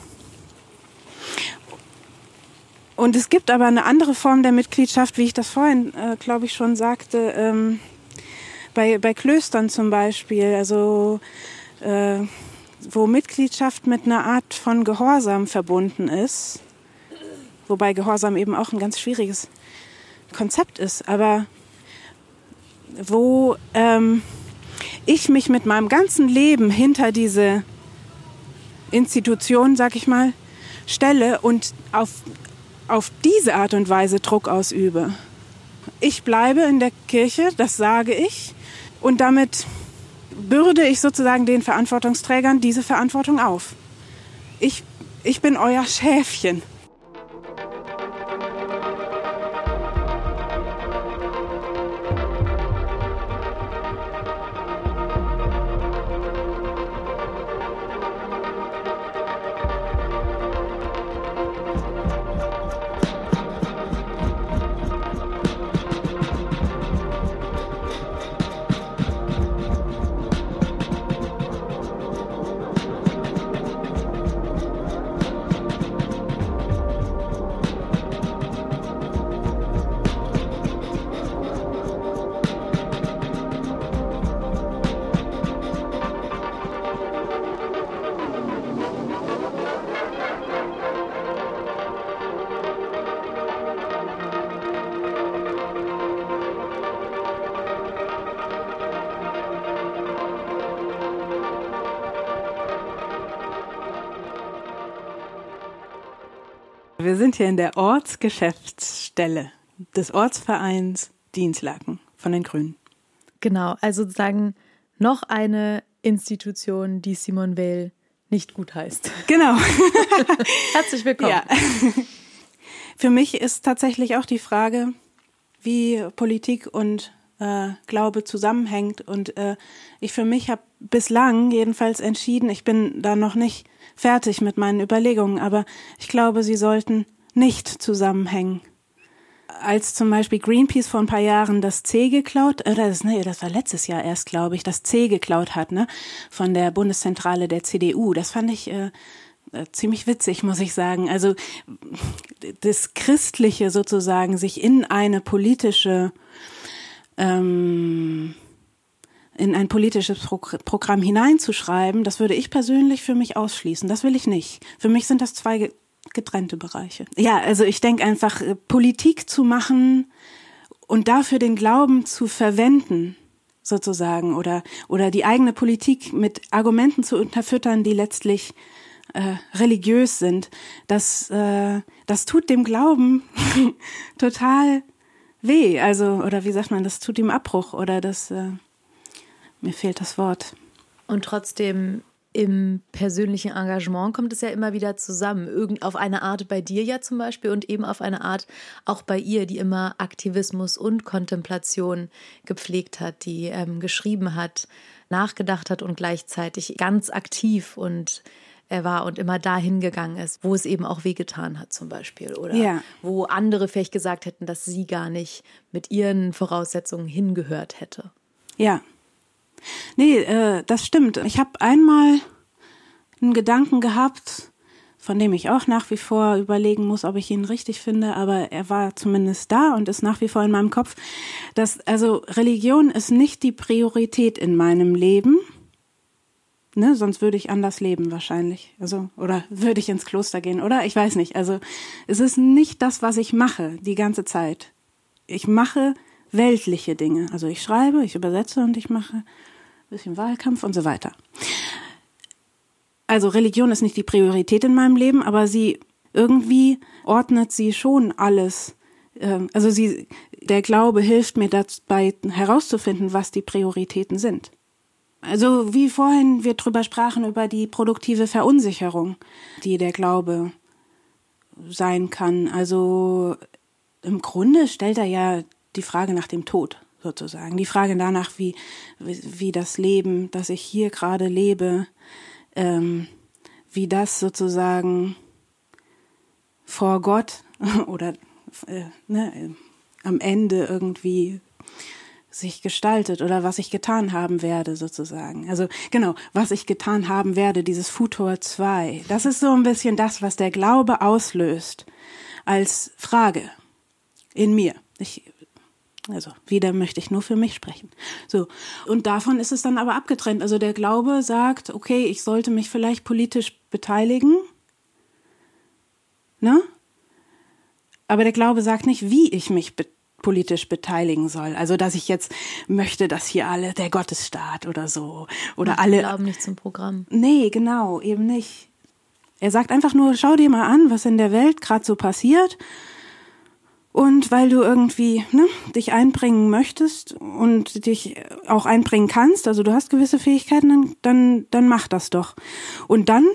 Und es gibt aber eine andere Form der Mitgliedschaft, wie ich das vorhin, äh, glaube ich, schon sagte, ähm, bei, bei Klöstern zum Beispiel, also äh, wo Mitgliedschaft mit einer Art von Gehorsam verbunden ist, wobei Gehorsam eben auch ein ganz schwieriges Konzept ist, aber wo ähm, ich mich mit meinem ganzen Leben hinter diese Institution, sag ich mal, stelle und auf, auf diese Art und Weise Druck ausübe. Ich bleibe in der Kirche, das sage ich, und damit bürde ich sozusagen den Verantwortungsträgern diese Verantwortung auf. Ich, ich bin euer Schäfchen. Wir sind hier in der Ortsgeschäftsstelle des Ortsvereins Dinslaken von den Grünen. Genau, also sozusagen noch eine Institution, die Simone Weil nicht gut heißt. Genau. Herzlich willkommen. Ja. Für mich ist tatsächlich auch die Frage, wie Politik und äh, Glaube zusammenhängt. Und äh, ich für mich habe bislang jedenfalls entschieden, ich bin da noch nicht fertig mit meinen Überlegungen, aber ich glaube, sie sollten nicht zusammenhängen. Als zum Beispiel Greenpeace vor ein paar Jahren das C geklaut, äh, das, nee, das war letztes Jahr erst, glaube ich, das C geklaut hat, ne, von der Bundeszentrale der C D U. Das fand ich äh, äh, ziemlich witzig, muss ich sagen. Also das Christliche sozusagen, sich in eine politische ähm, in ein politisches Pro- Programm hineinzuschreiben, das würde ich persönlich für mich ausschließen. Das will ich nicht. Für mich sind das zwei ge- getrennte Bereiche. Ja, also ich denke einfach, Politik zu machen und dafür den Glauben zu verwenden, sozusagen, oder oder die eigene Politik mit Argumenten zu unterfüttern, die letztlich äh, religiös sind, das äh, das tut dem Glauben total weh. Also, oder wie sagt man, das tut ihm Abbruch, oder das äh, mir fehlt das Wort. Und trotzdem im persönlichen Engagement kommt es ja immer wieder zusammen. Irgend auf eine Art bei dir ja zum Beispiel und eben auf eine Art auch bei ihr, die immer Aktivismus und Kontemplation gepflegt hat, die ähm, geschrieben hat, nachgedacht hat und gleichzeitig ganz aktiv und er war und immer dahin gegangen ist, wo es eben auch wehgetan hat zum Beispiel. Oder ja. Wo andere vielleicht gesagt hätten, dass sie gar nicht mit ihren Voraussetzungen hingehört hätte. Ja. Nee, äh, das stimmt. Ich habe einmal einen Gedanken gehabt, von dem ich auch nach wie vor überlegen muss, ob ich ihn richtig finde, aber er war zumindest da und ist nach wie vor in meinem Kopf, dass also Religion ist nicht die Priorität in meinem Leben, ne, sonst würde ich anders leben wahrscheinlich, also oder würde ich ins Kloster gehen, oder? Ich weiß nicht. Also es ist nicht das, was ich mache die ganze Zeit. Ich mache weltliche Dinge. Also ich schreibe, ich übersetze und ich mache ein bisschen Wahlkampf und so weiter. also Religion ist nicht die Priorität in meinem Leben, aber sie irgendwie ordnet sie schon alles. Also sie, der Glaube hilft mir dabei herauszufinden, was die Prioritäten sind. Also wie vorhin wir drüber sprachen, über die produktive Verunsicherung, die der Glaube sein kann. Also im Grunde stellt er ja die Frage nach dem Tod sozusagen. Die Frage danach, wie, wie das Leben, das ich hier gerade lebe, ähm, wie das sozusagen vor Gott oder äh, ne, am Ende irgendwie sich gestaltet oder was ich getan haben werde sozusagen. Also genau, was ich getan haben werde, dieses Futur zwei, das ist so ein bisschen das, was der Glaube auslöst als Frage in mir. Ich, also wieder möchte ich nur für mich sprechen. So, und davon ist es dann aber abgetrennt. Also der Glaube sagt, okay, ich sollte mich vielleicht politisch beteiligen, ne? Aber der Glaube sagt nicht, wie ich mich be- politisch beteiligen soll. Also, dass ich jetzt möchte, dass hier alle, der Gottesstaat oder so, oder Macht alle. Glauben nicht zum Programm. Nee, genau, eben nicht. Er sagt einfach nur, schau dir mal an, was in der Welt gerade so passiert. Und weil du irgendwie ne, dich einbringen möchtest und dich auch einbringen kannst, also du hast gewisse Fähigkeiten, dann, dann, dann mach das doch. Und dann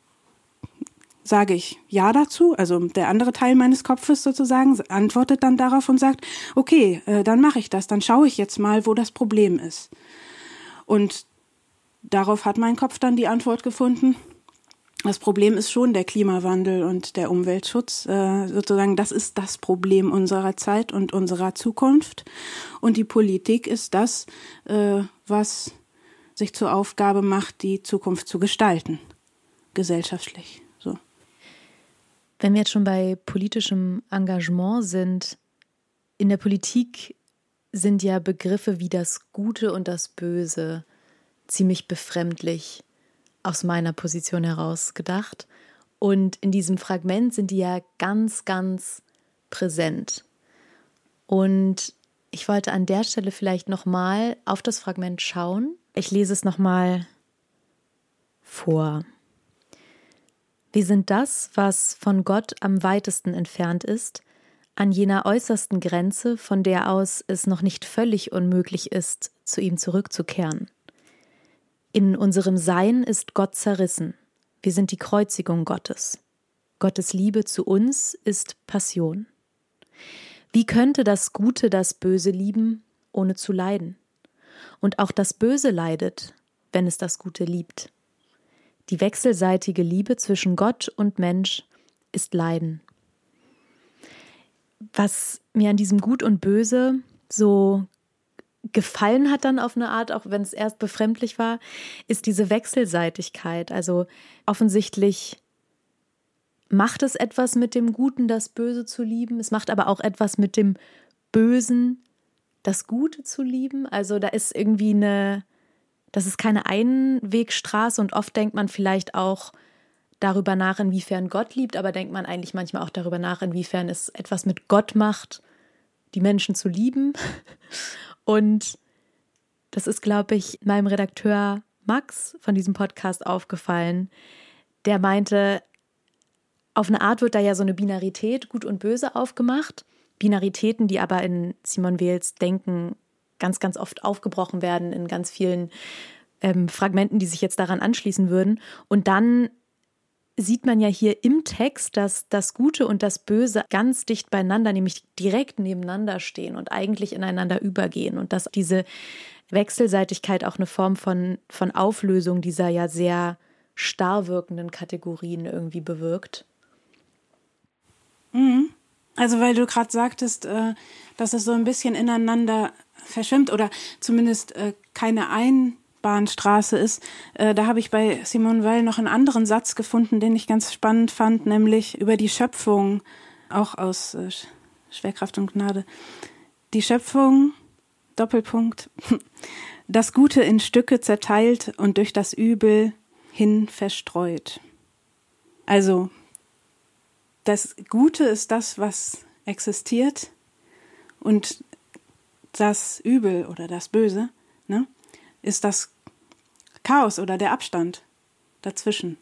sage ich Ja dazu, also der andere Teil meines Kopfes sozusagen antwortet dann darauf und sagt, okay, äh, dann mache ich das, dann schaue ich jetzt mal, wo das Problem ist. Und darauf hat mein Kopf dann die Antwort gefunden, das Problem ist schon der Klimawandel und der Umweltschutz, äh, sozusagen, das ist das Problem unserer Zeit und unserer Zukunft. Und die Politik ist das, äh, was sich zur Aufgabe macht, die Zukunft zu gestalten, gesellschaftlich. So. Wenn wir jetzt schon bei politischem Engagement sind, in der Politik sind ja Begriffe wie das Gute und das Böse ziemlich befremdlich aus meiner Position heraus gedacht. Und in diesem Fragment sind die ja ganz, ganz präsent. Und ich wollte an der Stelle vielleicht nochmal auf das Fragment schauen. Ich lese es nochmal vor. Wir sind das, was von Gott am weitesten entfernt ist, an jener äußersten Grenze, von der aus es noch nicht völlig unmöglich ist, zu ihm zurückzukehren. In unserem Sein ist Gott zerrissen. Wir sind die Kreuzigung Gottes. Gottes Liebe zu uns ist Passion. Wie könnte das Gute das Böse lieben, ohne zu leiden? Und auch das Böse leidet, wenn es das Gute liebt. Die wechselseitige Liebe zwischen Gott und Mensch ist Leiden. Was mir an diesem Gut und Böse so gefallen hat dann auf eine Art, auch wenn es erst befremdlich war, ist diese Wechselseitigkeit. Also offensichtlich macht es etwas mit dem Guten, das Böse zu lieben. Es macht aber auch etwas mit dem Bösen, das Gute zu lieben. Also da ist irgendwie eine, das ist keine Einwegstraße und oft denkt man vielleicht auch darüber nach, inwiefern Gott liebt, aber denkt man eigentlich manchmal auch darüber nach, inwiefern es etwas mit Gott macht, die Menschen zu lieben. Und das ist, glaube ich, meinem Redakteur Max von diesem Podcast aufgefallen. Der meinte, auf eine Art wird da ja so eine Binarität, Gut und Böse, aufgemacht. Binaritäten, die aber in Simone Weils Denken ganz, ganz oft aufgebrochen werden, in ganz vielen ähm, Fragmenten, die sich jetzt daran anschließen würden. Und dann sieht man ja hier im Text, dass das Gute und das Böse ganz dicht beieinander, nämlich direkt nebeneinander stehen und eigentlich ineinander übergehen. Und dass diese Wechselseitigkeit auch eine Form von, von Auflösung dieser ja sehr starr wirkenden Kategorien irgendwie bewirkt. Mhm. Also weil du gerade sagtest, äh, dass es so ein bisschen ineinander verschwimmt oder zumindest äh, keine Einbahnstraße ist, äh, da habe ich bei Simone Weil noch einen anderen Satz gefunden, den ich ganz spannend fand, nämlich über die Schöpfung, auch aus äh, Schwerkraft und Gnade. Die Schöpfung, Doppelpunkt, das Gute in Stücke zerteilt und durch das Übel hin verstreut. Also das Gute ist das, was existiert, und das Übel oder das Böse, ne, ist das Chaos oder der Abstand dazwischen.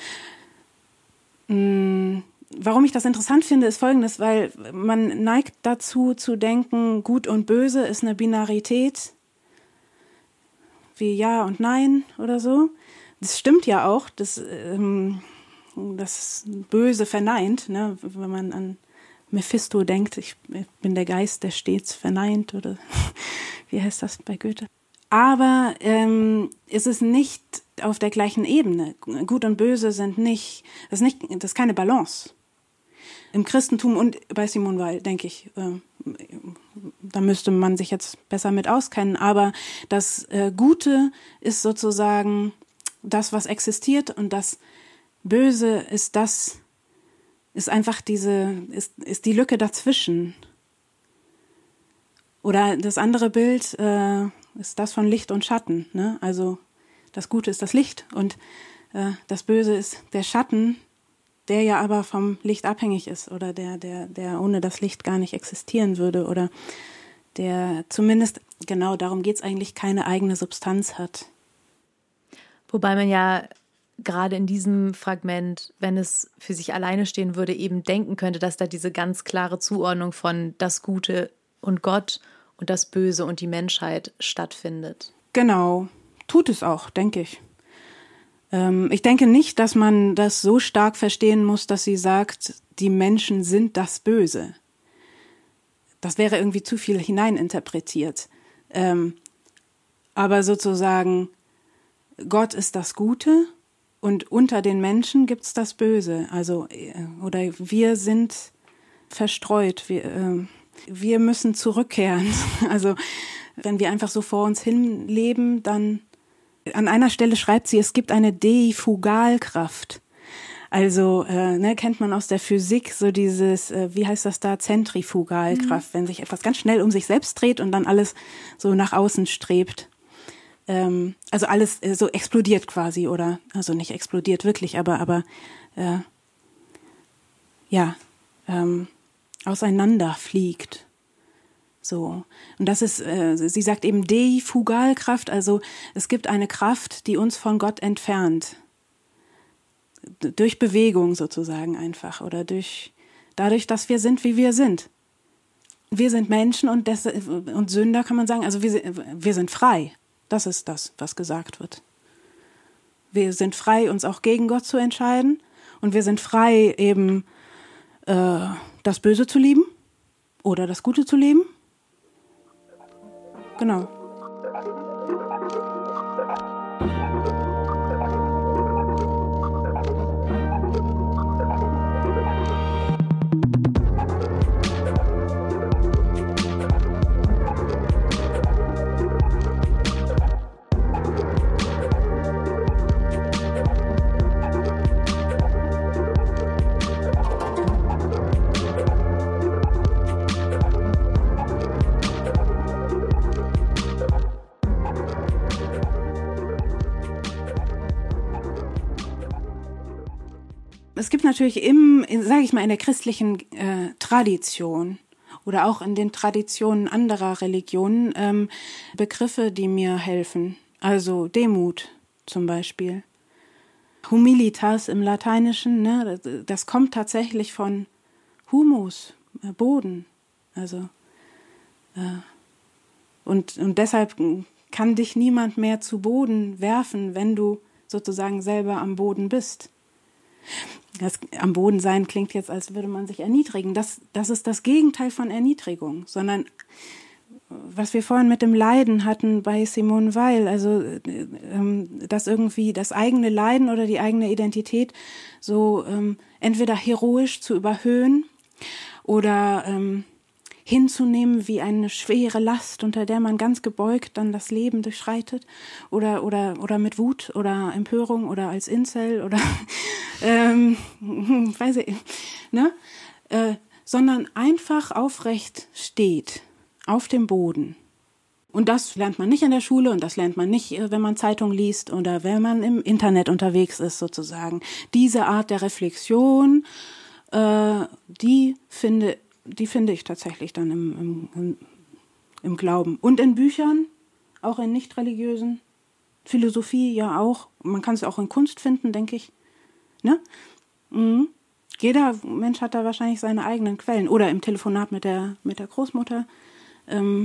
Hm, warum ich das interessant finde, ist Folgendes, weil man neigt dazu zu denken, Gut und Böse ist eine Binarität, wie Ja und Nein oder so. Das stimmt ja auch, das, ähm, das Böse verneint, ne? Wenn man an Mephisto denkt, ich bin der Geist, der stets verneint, oder wie heißt das bei Goethe? Aber ähm, es ist nicht auf der gleichen Ebene. Gut und Böse sind nicht, das ist nicht, das ist keine Balance. Im Christentum und bei Simone Weil, denke ich, äh, da müsste man sich jetzt besser mit auskennen. Aber das äh, Gute ist sozusagen das, was existiert, und das Böse ist das, ist einfach diese, ist, ist die Lücke dazwischen. Oder das andere Bild äh, ist das von Licht und Schatten, ne? Also das Gute ist das Licht und äh, das Böse ist der Schatten, der ja aber vom Licht abhängig ist oder der, der, der ohne das Licht gar nicht existieren würde oder der zumindest, genau darum geht's eigentlich, keine eigene Substanz hat. Wobei man ja gerade in diesem Fragment, wenn es für sich alleine stehen würde, eben denken könnte, dass da diese ganz klare Zuordnung von das Gute und Gott und das Böse und die Menschheit stattfindet. Genau, tut es auch, denke ich. Ähm, ich denke nicht, dass man das so stark verstehen muss, dass sie sagt, die Menschen sind das Böse. Das wäre irgendwie zu viel hineininterpretiert. Ähm, aber sozusagen, Gott ist das Gute und unter den Menschen gibt's das Böse. Also, oder wir sind verstreut, wir, äh, wir müssen zurückkehren. Also, wenn wir einfach so vor uns hin leben, dann, an einer Stelle schreibt sie, es gibt eine Deifugalkraft. Also, äh, ne, kennt man aus der Physik so dieses, äh, wie heißt das da, Zentrifugalkraft, mhm. wenn sich etwas ganz schnell um sich selbst dreht und dann alles so nach außen strebt. Ähm, also alles äh, so explodiert quasi, oder, also nicht explodiert wirklich, aber, aber, äh, ja, ähm, auseinanderfliegt. So. Und das ist, äh, sie sagt eben Deifugalkraft, also es gibt eine Kraft, die uns von Gott entfernt. Durch Bewegung sozusagen einfach oder durch dadurch, dass wir sind, wie wir sind. Wir sind Menschen und, des, und Sünder, kann man sagen, also wir, wir sind frei. Das ist das, was gesagt wird. Wir sind frei, uns auch gegen Gott zu entscheiden und wir sind frei, eben äh, das Böse zu lieben oder das Gute zu lieben. Genau. Es gibt natürlich im, sage ich mal, in der christlichen äh, Tradition oder auch in den Traditionen anderer Religionen ähm, Begriffe, die mir helfen. Also Demut zum Beispiel. Humilitas im Lateinischen, ne, das, das kommt tatsächlich von Humus, äh, Boden. Also äh, und, und deshalb kann dich niemand mehr zu Boden werfen, wenn du sozusagen selber am Boden bist. Das am Boden sein klingt jetzt, als würde man sich erniedrigen. Das, das ist das Gegenteil von Erniedrigung, sondern was wir vorhin mit dem Leiden hatten bei Simone Weil, also ähm, dass irgendwie das eigene Leiden oder die eigene Identität so ähm, entweder heroisch zu überhöhen oder ähm, hinzunehmen wie eine schwere Last, unter der man ganz gebeugt dann das Leben durchschreitet oder oder oder mit Wut oder Empörung oder als Incel oder ähm, weiß ich, ne, äh, sondern einfach aufrecht steht auf dem Boden. Und das lernt man nicht in der Schule und das lernt man nicht, wenn man Zeitung liest oder wenn man im Internet unterwegs ist sozusagen. Diese Art der Reflexion, äh, die finde die finde ich tatsächlich dann im, im, im Glauben. Und in Büchern, auch in nicht religiösen, Philosophie ja auch. Man kann es auch in Kunst finden, denke ich. Ne? Mhm. Jeder Mensch hat da wahrscheinlich seine eigenen Quellen. Oder im Telefonat mit der, mit der Großmutter. Ähm.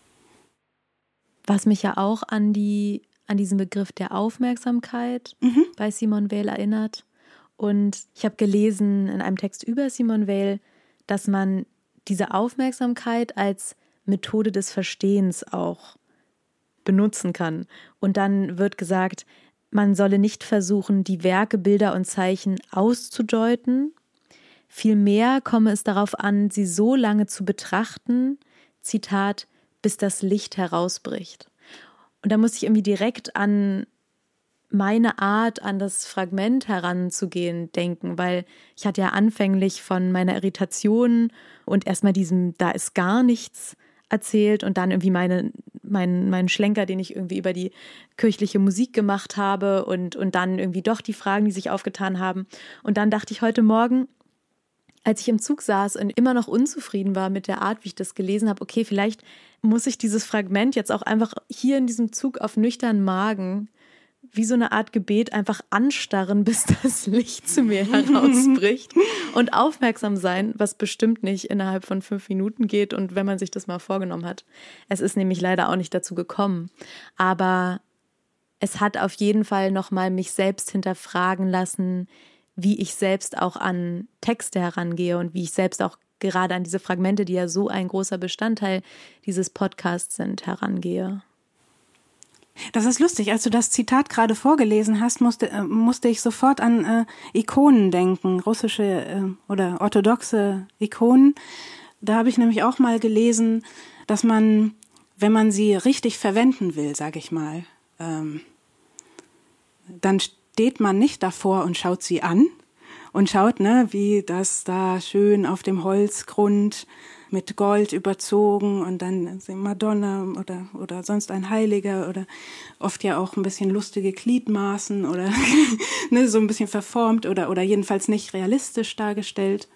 Was mich ja auch an, die, an diesen Begriff der Aufmerksamkeit mhm. bei Simone Weil erinnert. Und ich habe gelesen in einem Text über Simone Weil, dass man diese Aufmerksamkeit als Methode des Verstehens auch benutzen kann. Und dann wird gesagt, man solle nicht versuchen, die Werke, Bilder und Zeichen auszudeuten. Vielmehr komme es darauf an, sie so lange zu betrachten, Zitat, bis das Licht herausbricht. Und da muss ich irgendwie direkt an meine Art, an das Fragment heranzugehen, denken, weil ich hatte ja anfänglich von meiner Irritation und erstmal diesem, da ist gar nichts erzählt und dann irgendwie meine, mein, meinen Schlenker, den ich irgendwie über die kirchliche Musik gemacht habe und, und dann irgendwie doch die Fragen, die sich aufgetan haben. Und dann dachte ich heute Morgen, als ich im Zug saß und immer noch unzufrieden war mit der Art, wie ich das gelesen habe, okay, vielleicht muss ich dieses Fragment jetzt auch einfach hier in diesem Zug auf nüchternen Magen wie so eine Art Gebet einfach anstarren, bis das Licht zu mir herausbricht und aufmerksam sein, was bestimmt nicht innerhalb von fünf Minuten geht und wenn man sich das mal vorgenommen hat. Es ist nämlich leider auch nicht dazu gekommen, aber es hat auf jeden Fall nochmal mich selbst hinterfragen lassen, wie ich selbst auch an Texte herangehe und wie ich selbst auch gerade an diese Fragmente, die ja so ein großer Bestandteil dieses Podcasts sind, herangehe. Das ist lustig. Als du das Zitat gerade vorgelesen hast, musste, äh, musste ich sofort an äh, Ikonen denken, russische äh, oder orthodoxe Ikonen. Da habe ich nämlich auch mal gelesen, dass man, wenn man sie richtig verwenden will, sage ich mal, ähm, dann steht man nicht davor und schaut sie an und schaut, ne, wie das da schön auf dem Holzgrund mit Gold überzogen und dann Madonna oder oder sonst ein Heiliger oder oft ja auch ein bisschen lustige Gliedmaßen oder ne, so ein bisschen verformt oder oder jedenfalls nicht realistisch dargestellt.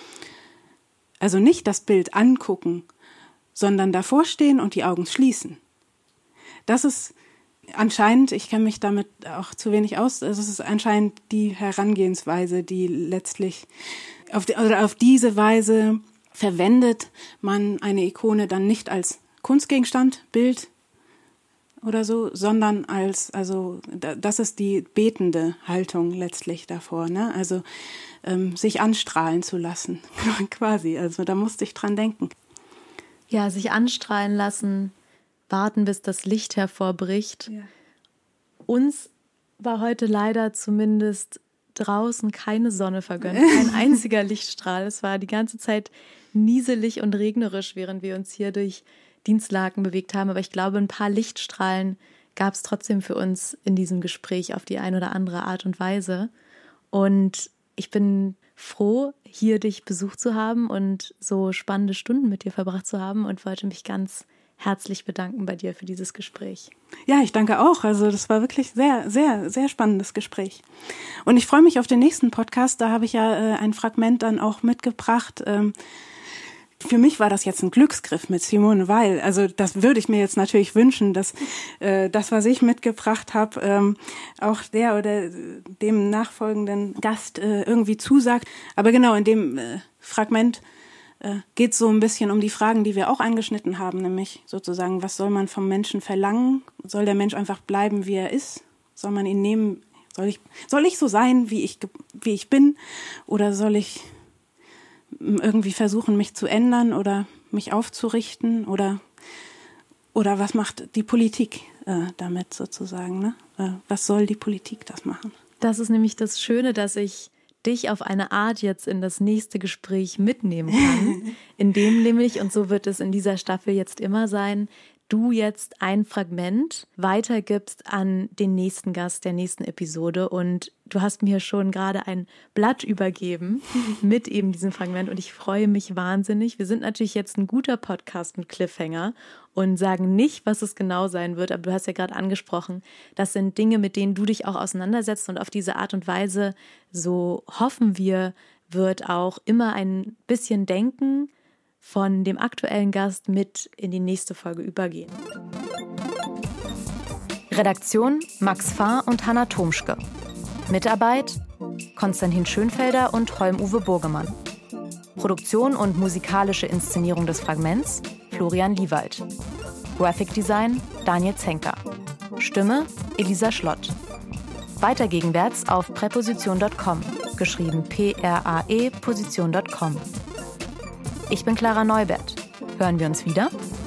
Also nicht das Bild angucken, sondern davor stehen und die Augen schließen. Das ist anscheinend, ich kenne mich damit auch zu wenig aus, das ist anscheinend die Herangehensweise, die letztlich auf die, oder auf diese Weise verwendet man eine Ikone dann nicht als Kunstgegenstand, Bild oder so, sondern als, also das ist die betende Haltung letztlich davor, ne? Also ähm, sich anstrahlen zu lassen, quasi. Also da musste ich dran denken. Ja, sich anstrahlen lassen, warten, bis das Licht hervorbricht. Ja. Uns war heute leider zumindest draußen keine Sonne vergönnt, kein einziger Lichtstrahl. Es war die ganze Zeit nieselig und regnerisch, während wir uns hier durch Dienstlaken bewegt haben. Aber ich glaube, ein paar Lichtstrahlen gab es trotzdem für uns in diesem Gespräch auf die eine oder andere Art und Weise. Und ich bin froh, hier dich besucht zu haben und so spannende Stunden mit dir verbracht zu haben und wollte mich ganz herzlich bedanken bei dir für dieses Gespräch. Ja, ich danke auch. Also das war wirklich sehr, sehr, sehr spannendes Gespräch. Und ich freue mich auf den nächsten Podcast. Da habe ich ja äh, ein Fragment dann auch mitgebracht. Ähm, für mich war das jetzt ein Glücksgriff mit Simone Weil. Also das würde ich mir jetzt natürlich wünschen, dass äh, das, was ich mitgebracht habe, ähm, auch der oder dem nachfolgenden Gast äh, irgendwie zusagt. Aber genau in dem äh, Fragment geht es so ein bisschen um die Fragen, die wir auch angeschnitten haben, nämlich sozusagen, was soll man vom Menschen verlangen? Soll der Mensch einfach bleiben, wie er ist? Soll man ihn nehmen? Soll ich, soll ich so sein, wie ich, wie ich bin? Oder soll ich irgendwie versuchen, mich zu ändern oder mich aufzurichten? Oder, oder was macht die Politik äh, damit sozusagen? Ne? Äh, was soll die Politik das machen? Das ist nämlich das Schöne, dass ich dich auf eine Art jetzt in das nächste Gespräch mitnehmen kann, indem nämlich, und so wird es in dieser Staffel jetzt immer sein, du jetzt ein Fragment weitergibst an den nächsten Gast der nächsten Episode und du hast mir schon gerade ein Blatt übergeben mit eben diesem Fragment und ich freue mich wahnsinnig. Wir sind natürlich jetzt ein guter Podcast mit Cliffhanger und sagen nicht, was es genau sein wird, aber du hast ja gerade angesprochen, das sind Dinge, mit denen du dich auch auseinandersetzt und auf diese Art und Weise, so hoffen wir, wird auch immer ein bisschen Denken von dem aktuellen Gast mit in die nächste Folge übergehen. Redaktion Max Fahr und Hanna Thomschke. Mitarbeit Konstantin Schönfelder und Holm-Uwe Burgemann. Produktion und musikalische Inszenierung des Fragments Florian Liewald. Graphic Design Daniel Zenker. Stimme Elisa Schlott. Weiter gegenwärts auf präposition punkt com, geschrieben P R A E Position punkt com. Ich bin Clara Neubert. Hören wir uns wieder?